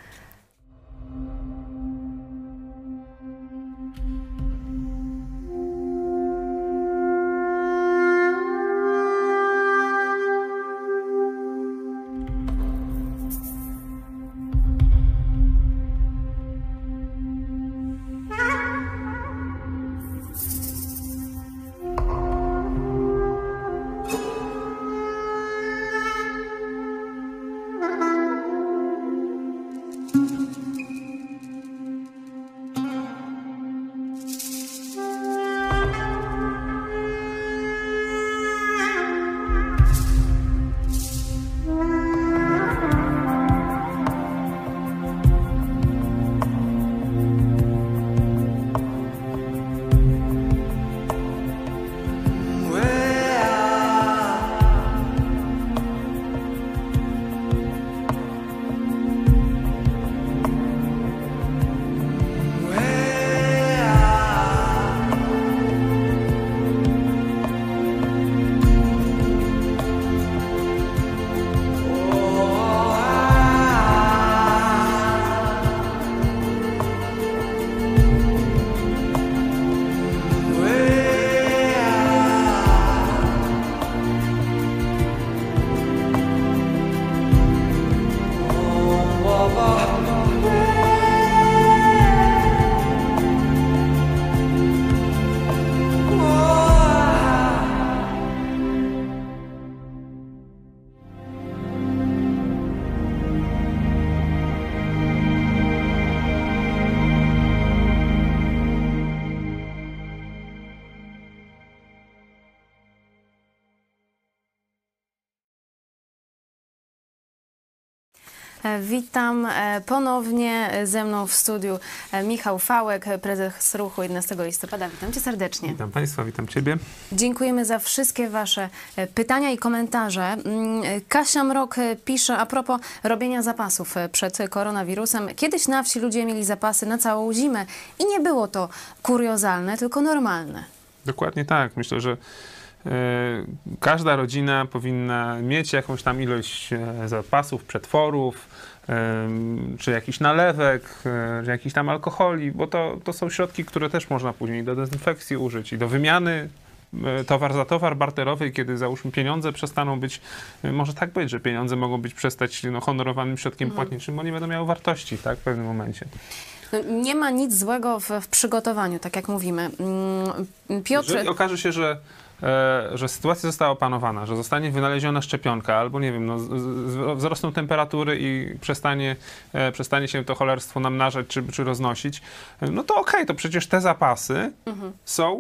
Witam ponownie ze mną w studiu Michał Fałek, prezes ruchu 11 listopada. Witam cię serdecznie. Witam państwa, witam ciebie. Dziękujemy za wszystkie wasze pytania i komentarze. Kasia Mrok pisze a propos robienia zapasów przed koronawirusem. Kiedyś na wsi ludzie mieli zapasy na całą zimę i nie było to kuriozalne, tylko normalne. Dokładnie tak. Myślę, że każda rodzina powinna mieć jakąś tam ilość zapasów, przetworów, czy jakichś nalewek, czy jakichś tam alkoholi, bo to są środki, które też można później do dezynfekcji użyć i do wymiany towar za towar barterowy, kiedy załóżmy pieniądze przestaną być, może tak być, że pieniądze mogą być przestać honorowanym środkiem płatniczym, bo nie będą miały wartości, tak, w pewnym momencie. Nie ma nic złego w przygotowaniu, tak jak mówimy. Piotr... Jeżeli okaże się, że sytuacja została opanowana, że zostanie wynaleziona szczepionka, albo nie wiem, no, wzrosną temperatury i przestanie się to cholerstwo namnażać czy roznosić, no to okej, to przecież te zapasy są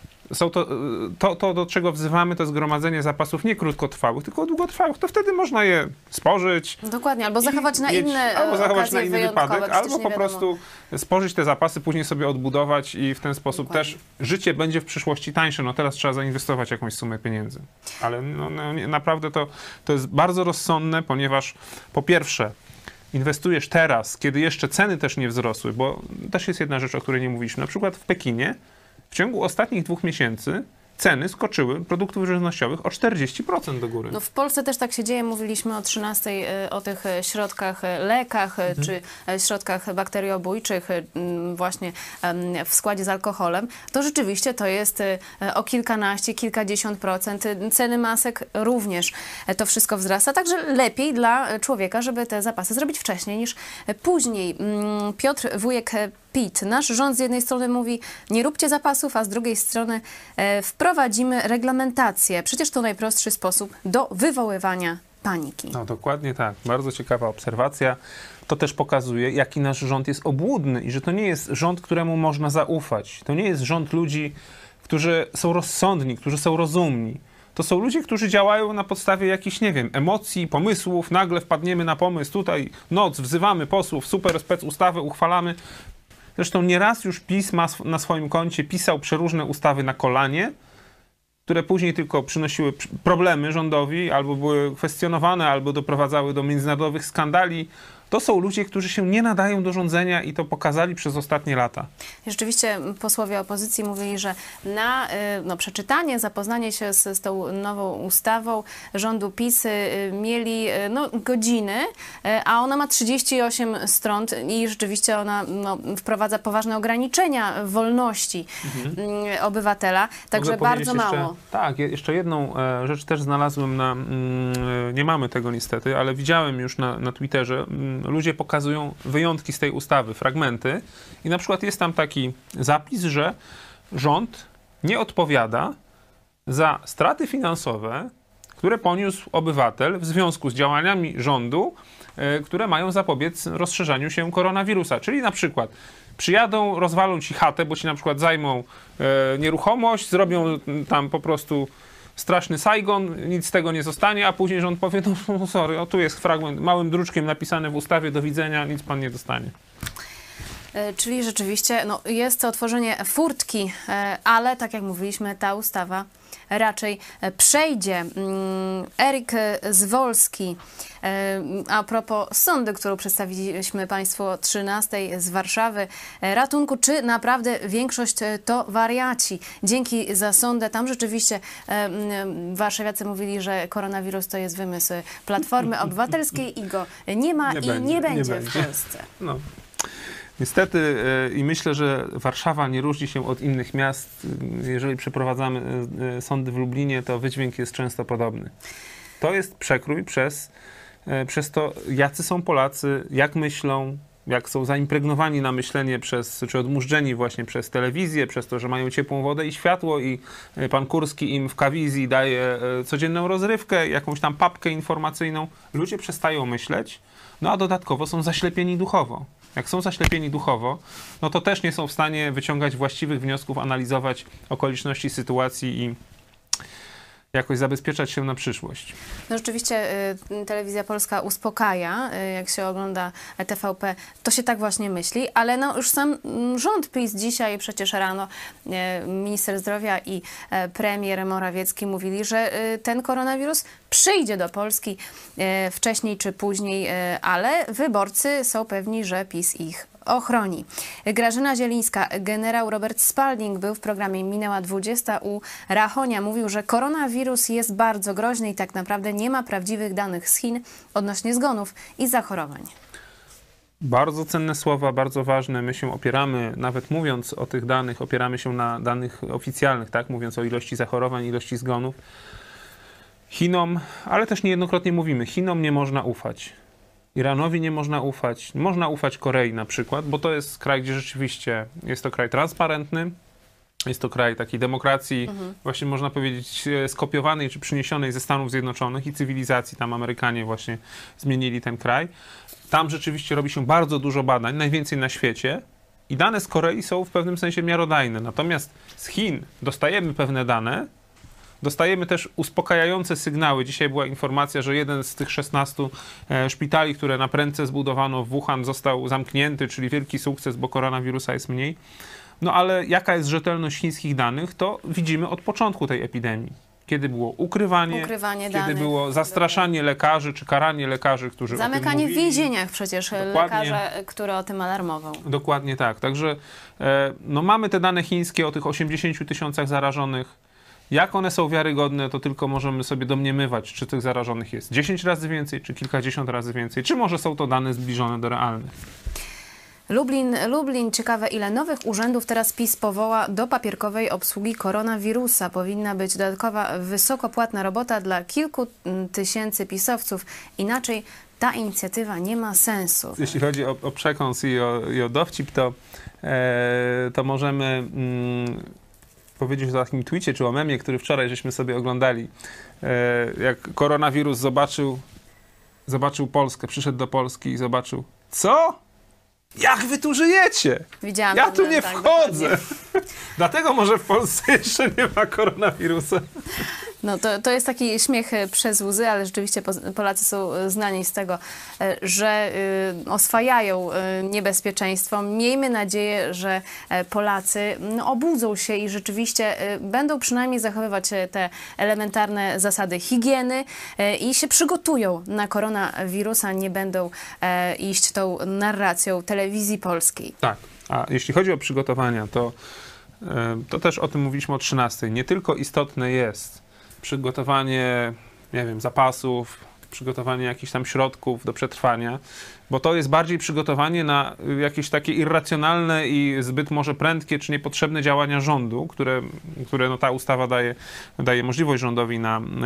to, do czego wzywamy, to zgromadzenie zapasów nie krótkotrwałych, tylko długotrwałych. To wtedy można je spożyć. Dokładnie, albo zachować na inne wypadek, albo po prostu spożyć te zapasy, później sobie odbudować i w ten sposób też życie będzie w przyszłości tańsze. No teraz trzeba zainwestować jakąś sumę pieniędzy. Ale naprawdę to jest bardzo rozsądne, ponieważ po pierwsze inwestujesz teraz, kiedy jeszcze ceny też nie wzrosły, bo też jest jedna rzecz, o której nie mówiliśmy. Na przykład w Pekinie w ciągu ostatnich 2 miesięcy ceny skoczyły produktów żywnościowych o 40% do góry. No w Polsce też tak się dzieje. Mówiliśmy o 13:00 o tych środkach, lekach czy środkach bakteriobójczych właśnie w składzie z alkoholem. To rzeczywiście to jest o kilkanaście, kilkadziesiąt procent. Ceny masek również to wszystko wzrasta. Także lepiej dla człowieka, żeby te zapasy zrobić wcześniej niż później. Piotr Wujek Pit. Nasz rząd z jednej strony mówi, nie róbcie zapasów, a z drugiej strony wprowadzimy reglamentację. Przecież to najprostszy sposób do wywoływania paniki. No dokładnie tak. Bardzo ciekawa obserwacja. To też pokazuje, jaki nasz rząd jest obłudny i że to nie jest rząd, któremu można zaufać. To nie jest rząd ludzi, którzy są rozsądni, którzy są rozumni. to są ludzie, którzy działają na podstawie jakichś, nie wiem, emocji, pomysłów, nagle wpadniemy na pomysł, tutaj noc, wzywamy posłów, super specustawę, uchwalamy. Zresztą nieraz już PiS na swoim koncie pisał przeróżne ustawy na kolanie, które później tylko przynosiły problemy rządowi, albo były kwestionowane, albo doprowadzały do międzynarodowych skandali. To są ludzie, którzy się nie nadają do rządzenia i to pokazali przez ostatnie lata. Rzeczywiście posłowie opozycji mówili, że na przeczytanie, zapoznanie się z tą nową ustawą rządu PiS mieli godziny, a ona ma 38 stron i rzeczywiście ona wprowadza poważne ograniczenia wolności obywatela, także bardzo mało. Tak, jeszcze jedną rzecz też znalazłem nie mamy tego niestety, ale widziałem już na Twitterze. Ludzie pokazują wyjątki z tej ustawy, fragmenty i na przykład jest tam taki zapis, że rząd nie odpowiada za straty finansowe, które poniósł obywatel w związku z działaniami rządu, które mają zapobiec rozszerzaniu się koronawirusa. Czyli na przykład przyjadą, rozwalą ci chatę, bo ci na przykład zajmą nieruchomość, zrobią tam po prostu straszny Saigon, nic z tego nie zostanie, a później rząd powie, no sorry, tu jest fragment małym druczkiem napisany w ustawie, do widzenia, nic pan nie dostanie. Czyli rzeczywiście jest to otworzenie furtki, ale tak jak mówiliśmy, ta ustawa raczej przejdzie. Eryk Zwolski, a propos sądy, którą przedstawiliśmy Państwu o 13 z Warszawy, ratunku, czy naprawdę większość to wariaci? Dzięki za sądę. Tam rzeczywiście warszawiacy mówili, że koronawirus to jest wymysł Platformy Obywatelskiej i go nie ma nie będzie w Polsce. No. Niestety i myślę, że Warszawa nie różni się od innych miast. Jeżeli przeprowadzamy sądy w Lublinie, to wydźwięk jest często podobny. To jest przekrój przez to, jacy są Polacy, jak myślą, jak są zaimpregnowani na myślenie czy odmurzdzeni właśnie przez telewizję, przez to, że mają ciepłą wodę i światło i pan Kurski im w Kawizji daje codzienną rozrywkę, jakąś tam papkę informacyjną. Ludzie przestają myśleć, a dodatkowo są zaślepieni duchowo. Jak są zaślepieni duchowo, to też nie są w stanie wyciągać właściwych wniosków, analizować okoliczności sytuacji i jakoś zabezpieczać się na przyszłość. Rzeczywiście Telewizja Polska uspokaja, jak się ogląda TVP, to się tak właśnie myśli, ale już sam rząd PiS dzisiaj, przecież rano minister zdrowia i premier Morawiecki mówili, że ten koronawirus przyjdzie do Polski wcześniej czy później, ale wyborcy są pewni, że PiS ich ochroni. Grażyna Zielińska, generał Robert Spalding był w programie Minęła 20 u Rachonia. Mówił, że koronawirus jest bardzo groźny i tak naprawdę nie ma prawdziwych danych z Chin odnośnie zgonów i zachorowań. Bardzo cenne słowa, bardzo ważne. My się opieramy, nawet mówiąc o tych danych, opieramy się na danych oficjalnych, tak? Mówiąc o ilości zachorowań, ilości zgonów. Chinom, ale też niejednokrotnie mówimy, Chinom nie można ufać. Iranowi nie można ufać. Można ufać Korei na przykład, bo to jest kraj, gdzie rzeczywiście jest to kraj transparentny, jest to kraj takiej demokracji, właśnie można powiedzieć skopiowanej czy przyniesionej ze Stanów Zjednoczonych i cywilizacji. Tam Amerykanie właśnie zmienili ten kraj. Tam rzeczywiście robi się bardzo dużo badań, najwięcej na świecie i dane z Korei są w pewnym sensie miarodajne. Natomiast z Chin dostajemy pewne dane, dostajemy też uspokajające sygnały. Dzisiaj była informacja, że jeden z tych 16 szpitali, które na prędce zbudowano w Wuhan, został zamknięty, czyli wielki sukces, bo koronawirusa jest mniej. Ale jaka jest rzetelność chińskich danych, to widzimy od początku tej epidemii. Kiedy było ukrywanie kiedy danych, było zastraszanie lekarzy, czy karanie lekarzy, którzy zamykanie o tym mówili. w więzieniach przecież lekarza, który o tym alarmował. Dokładnie tak. Także mamy te dane chińskie o tych 80 000 zarażonych. Jak one są wiarygodne, to tylko możemy sobie domniemywać, czy tych zarażonych jest 10 razy więcej, czy kilkadziesiąt razy więcej, czy może są to dane zbliżone do realnych. Lublin. Ciekawe, ile nowych urzędów teraz PiS powoła do papierkowej obsługi koronawirusa. Powinna być dodatkowa, wysokopłatna robota dla kilku tysięcy pisowców. Inaczej ta inicjatywa nie ma sensu. Jeśli chodzi o przekąs i o dowcip, to możemy powiedzieć o takim tweetie czy o memie, który wczoraj żeśmy sobie oglądali. Jak koronawirus zobaczył Polskę, przyszedł do Polski i zobaczył, co? Jak wy tu żyjecie? Widziałam ja tu nie wchodzę. Dokładnie. Dlatego może w Polsce jeszcze nie ma koronawirusa. No to jest taki śmiech przez łzy, ale rzeczywiście Polacy są znani z tego, że oswajają niebezpieczeństwo. Miejmy nadzieję, że Polacy obudzą się i rzeczywiście będą przynajmniej zachowywać te elementarne zasady higieny i się przygotują na koronawirusa, nie będą iść tą narracją telewizji polskiej. Tak, a jeśli chodzi o przygotowania, to też o tym mówiliśmy o 13. Nie tylko istotne jest przygotowanie, nie wiem, zapasów, przygotowanie jakichś tam środków do przetrwania, bo to jest bardziej przygotowanie na jakieś takie irracjonalne i zbyt może prędkie czy niepotrzebne działania rządu, które no, ta ustawa daje możliwość rządowi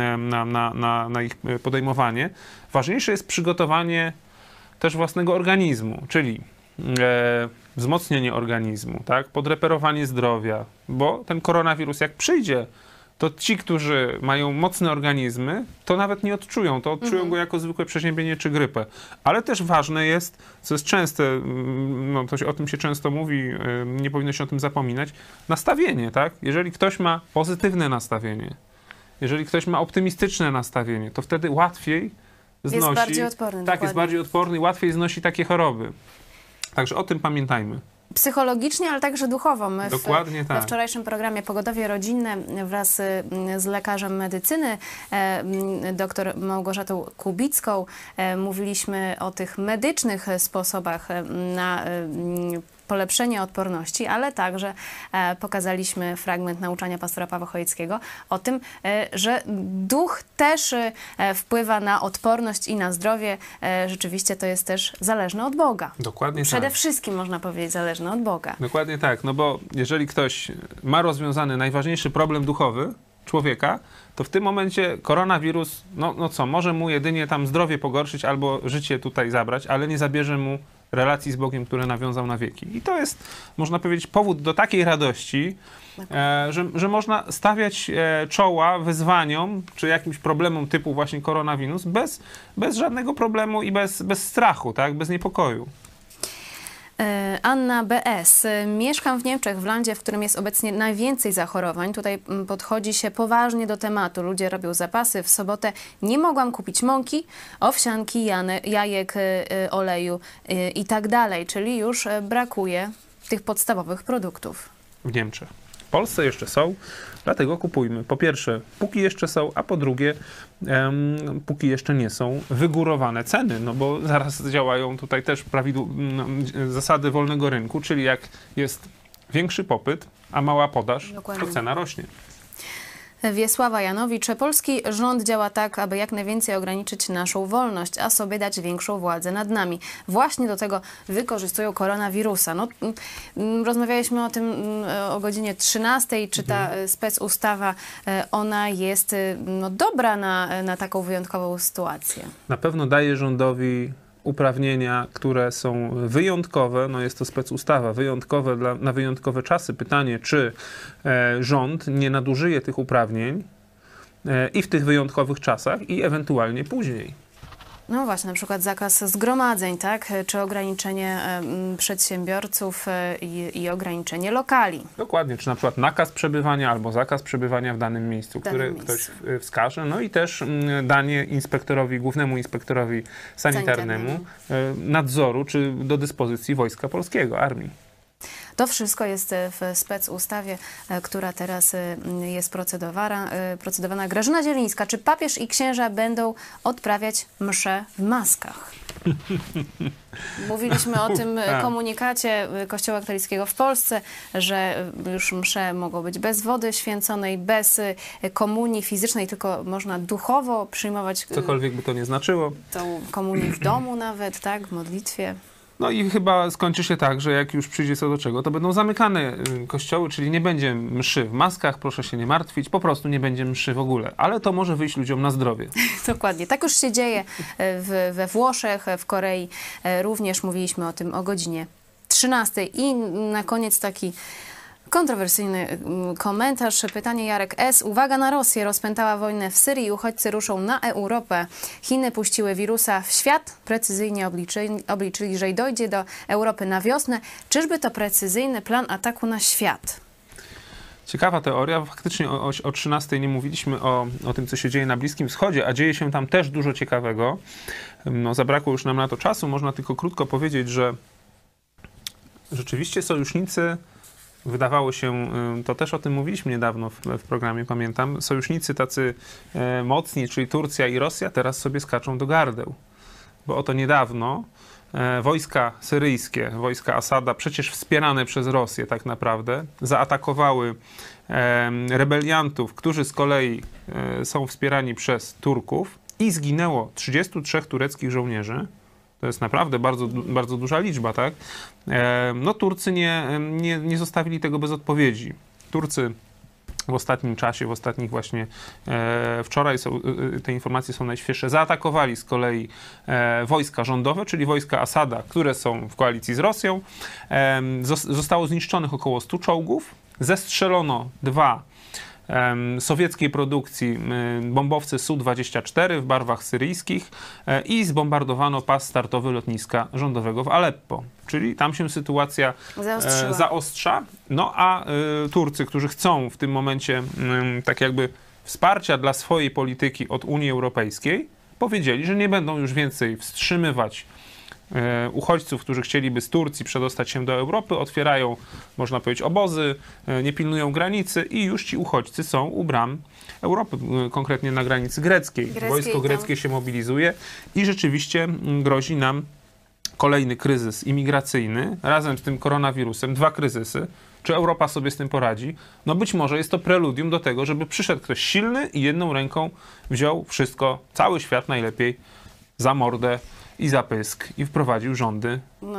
na ich podejmowanie. Ważniejsze jest przygotowanie też własnego organizmu, czyli wzmocnienie organizmu, tak? Podreperowanie zdrowia, bo ten koronawirus jak przyjdzie, to ci, którzy mają mocne organizmy, to nawet nie odczują. To odczują go jako zwykłe przeziębienie czy grypę. Ale też ważne jest, co jest częste, no to o tym się często mówi, nie powinno się o tym zapominać, nastawienie, tak? Jeżeli ktoś ma pozytywne nastawienie, jeżeli ktoś ma optymistyczne nastawienie, to wtedy łatwiej znosi... Jest bardziej odporny. Tak, dokładnie. jest bardziej odporny i łatwiej znosi takie choroby. Także o tym pamiętajmy. Psychologicznie, ale także duchowo. My Dokładnie tak. We wczorajszym programie Pogodowie Rodzinne wraz z lekarzem medycyny, dr Małgorzatą Kubicką, mówiliśmy o tych medycznych sposobach na polepszenie odporności, ale także pokazaliśmy fragment nauczania pastora Pawła Chojeckiego o tym, że duch też wpływa na odporność i na zdrowie. Rzeczywiście to jest też zależne od Boga. Dokładnie Przede tak. wszystkim można powiedzieć zależne od Boga. Dokładnie tak, no bo jeżeli ktoś ma rozwiązany najważniejszy problem duchowy człowieka, to w tym momencie koronawirus, no co, może mu jedynie tam zdrowie pogorszyć albo życie tutaj zabrać, ale nie zabierze mu relacji z Bogiem, które nawiązał na wieki. I to jest, można powiedzieć, powód do takiej radości, że można stawiać czoła wyzwaniom, czy jakimś problemom typu właśnie koronawirus bez żadnego problemu i bez strachu, tak? Bez niepokoju. Anna B.S. Mieszkam w Niemczech, w landzie, w którym jest obecnie najwięcej zachorowań. Tutaj podchodzi się poważnie do tematu. Ludzie robią zapasy. W sobotę nie mogłam kupić mąki, owsianki, jajek, oleju i tak dalej. Czyli już brakuje tych podstawowych produktów. W Niemczech. W Polsce jeszcze są, dlatego kupujmy. Po pierwsze, póki jeszcze są, a po drugie, póki jeszcze nie są wygórowane ceny, no bo zaraz działają tutaj też zasady wolnego rynku, czyli jak jest większy popyt, a mała podaż, Dokładnie. to cena rośnie. Wiesława Janowicz. Polski rząd działa tak, aby jak najwięcej ograniczyć naszą wolność, a sobie dać większą władzę nad nami. Właśnie do tego wykorzystują koronawirusa. No, rozmawialiśmy o tym o godzinie 13. Czy ta specustawa, ona jest dobra na taką wyjątkową sytuację? Na pewno daje rządowi uprawnienia, które są wyjątkowe, no jest to specustawa, wyjątkowe na wyjątkowe czasy. Pytanie, czy rząd nie nadużyje tych uprawnień i w tych wyjątkowych czasach i ewentualnie później. No właśnie, na przykład zakaz zgromadzeń, tak? Czy ograniczenie przedsiębiorców i ograniczenie lokali. Dokładnie, czy na przykład nakaz przebywania albo zakaz przebywania w danym miejscu, który ktoś wskaże. No i też danie głównemu inspektorowi sanitarnemu nadzoru, czy do dyspozycji Wojska Polskiego, armii. To wszystko jest w specustawie, która teraz jest procedowana. Grażyna Zielińska. Czy papież i księża będą odprawiać msze w maskach? Mówiliśmy o tym komunikacie Kościoła katolickiego w Polsce, że już msze mogą być bez wody święconej, bez komunii fizycznej, tylko można duchowo przyjmować cokolwiek by to nie znaczyło. Tą komunię w domu nawet, tak, w modlitwie. No i chyba skończy się tak, że jak już przyjdzie co do czego, to będą zamykane kościoły, czyli nie będzie mszy w maskach, proszę się nie martwić, po prostu nie będzie mszy w ogóle. Ale to może wyjść ludziom na zdrowie. Dokładnie. Tak już się dzieje we Włoszech, w Korei. Również mówiliśmy o tym o godzinie 13. I na koniec taki kontrowersyjny komentarz. Pytanie Jarek S. Uwaga na Rosję. Rozpętała wojnę w Syrii. Uchodźcy ruszą na Europę. Chiny puściły wirusa w świat. Precyzyjnie obliczyli, że dojdzie do Europy na wiosnę. Czyżby to precyzyjny plan ataku na świat? Ciekawa teoria. Faktycznie o 13 nie mówiliśmy o tym, co się dzieje na Bliskim Wschodzie, a dzieje się tam też dużo ciekawego. No, zabrakło już nam na to czasu. Można tylko krótko powiedzieć, że rzeczywiście sojusznicy, wydawało się, to też o tym mówiliśmy niedawno w programie, pamiętam, sojusznicy tacy mocni, czyli Turcja i Rosja, teraz sobie skaczą do gardeł. Bo oto niedawno wojska syryjskie, wojska Asada, przecież wspierane przez Rosję tak naprawdę, zaatakowały rebeliantów, którzy z kolei są wspierani przez Turków i zginęło 33 tureckich żołnierzy. To jest naprawdę bardzo, bardzo duża liczba, tak? No Turcy nie zostawili tego bez odpowiedzi. Turcy w ostatnim czasie, w ostatnich właśnie wczoraj te informacje są najświeższe, zaatakowali z kolei wojska rządowe, czyli wojska Asada, które są w koalicji z Rosją. Zostało zniszczonych około 100 czołgów, zestrzelono 2 sowieckiej produkcji bombowce Su-24 w barwach syryjskich i zbombardowano pas startowy lotniska rządowego w Aleppo. Czyli tam się sytuacja zaostrza. No a Turcy, którzy chcą w tym momencie tak jakby wsparcia dla swojej polityki od Unii Europejskiej, powiedzieli, że nie będą już więcej wstrzymywać uchodźców, którzy chcieliby z Turcji przedostać się do Europy, otwierają, można powiedzieć, obozy, nie pilnują granicy i już ci uchodźcy są u bram Europy, konkretnie na granicy greckiej. Wojsko greckie się mobilizuje i rzeczywiście grozi nam kolejny kryzys imigracyjny, razem z tym koronawirusem, 2 kryzysy. Czy Europa sobie z tym poradzi? No być może jest to preludium do tego, żeby przyszedł ktoś silny i jedną ręką wziął wszystko, cały świat najlepiej za mordę i za pysk i wprowadził rządy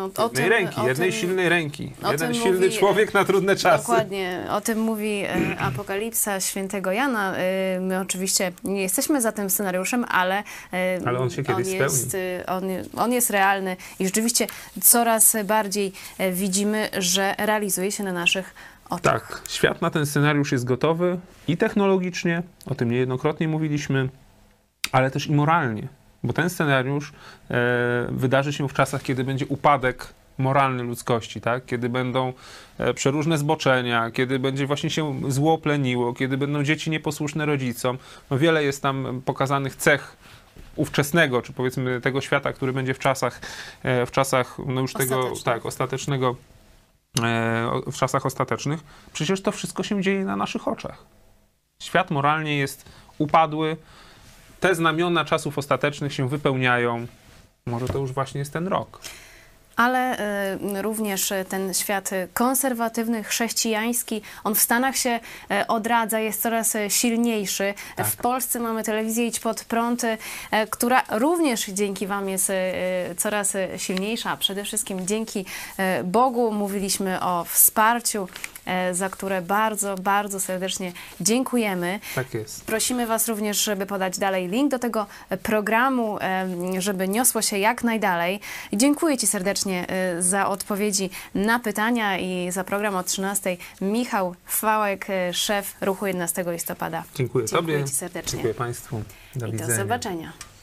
jednej silnej ręki. Jeden silny człowiek na trudne czasy. Dokładnie. O tym mówi Apokalipsa świętego Jana. My oczywiście nie jesteśmy za tym scenariuszem, ale on się kiedyś spełni. On jest realny i rzeczywiście coraz bardziej widzimy, że realizuje się na naszych oczach. Tak. Świat na ten scenariusz jest gotowy i technologicznie, o tym niejednokrotnie mówiliśmy, ale też i moralnie. Bo ten scenariusz wydarzy się w czasach, kiedy będzie upadek moralny ludzkości, tak? Kiedy będą przeróżne zboczenia, kiedy będzie właśnie się zło pleniło, kiedy będą dzieci nieposłuszne rodzicom. No wiele jest tam pokazanych cech ówczesnego, czy powiedzmy tego świata, który będzie w czasach no już tego ostatecznego, w czasach ostatecznych. Przecież to wszystko się dzieje na naszych oczach. Świat moralnie jest upadły. Te znamiona czasów ostatecznych się wypełniają. Może to już właśnie jest ten rok. Ale również ten świat konserwatywny, chrześcijański, on w Stanach się odradza, jest coraz silniejszy. Tak. W Polsce mamy telewizję Idź Pod Prąd, która również dzięki wam jest coraz silniejsza, a przede wszystkim dzięki Bogu. Mówiliśmy o wsparciu, za które bardzo, bardzo serdecznie dziękujemy. Tak jest. Prosimy was również, żeby podać dalej link do tego programu, żeby niosło się jak najdalej. Dziękuję ci serdecznie za odpowiedzi na pytania i za program o 13:00. Michał Fałek, szef Ruchu 11 listopada. Dziękuję tobie. Ci serdecznie. Dziękuję państwu. Do widzenia. Do zobaczenia.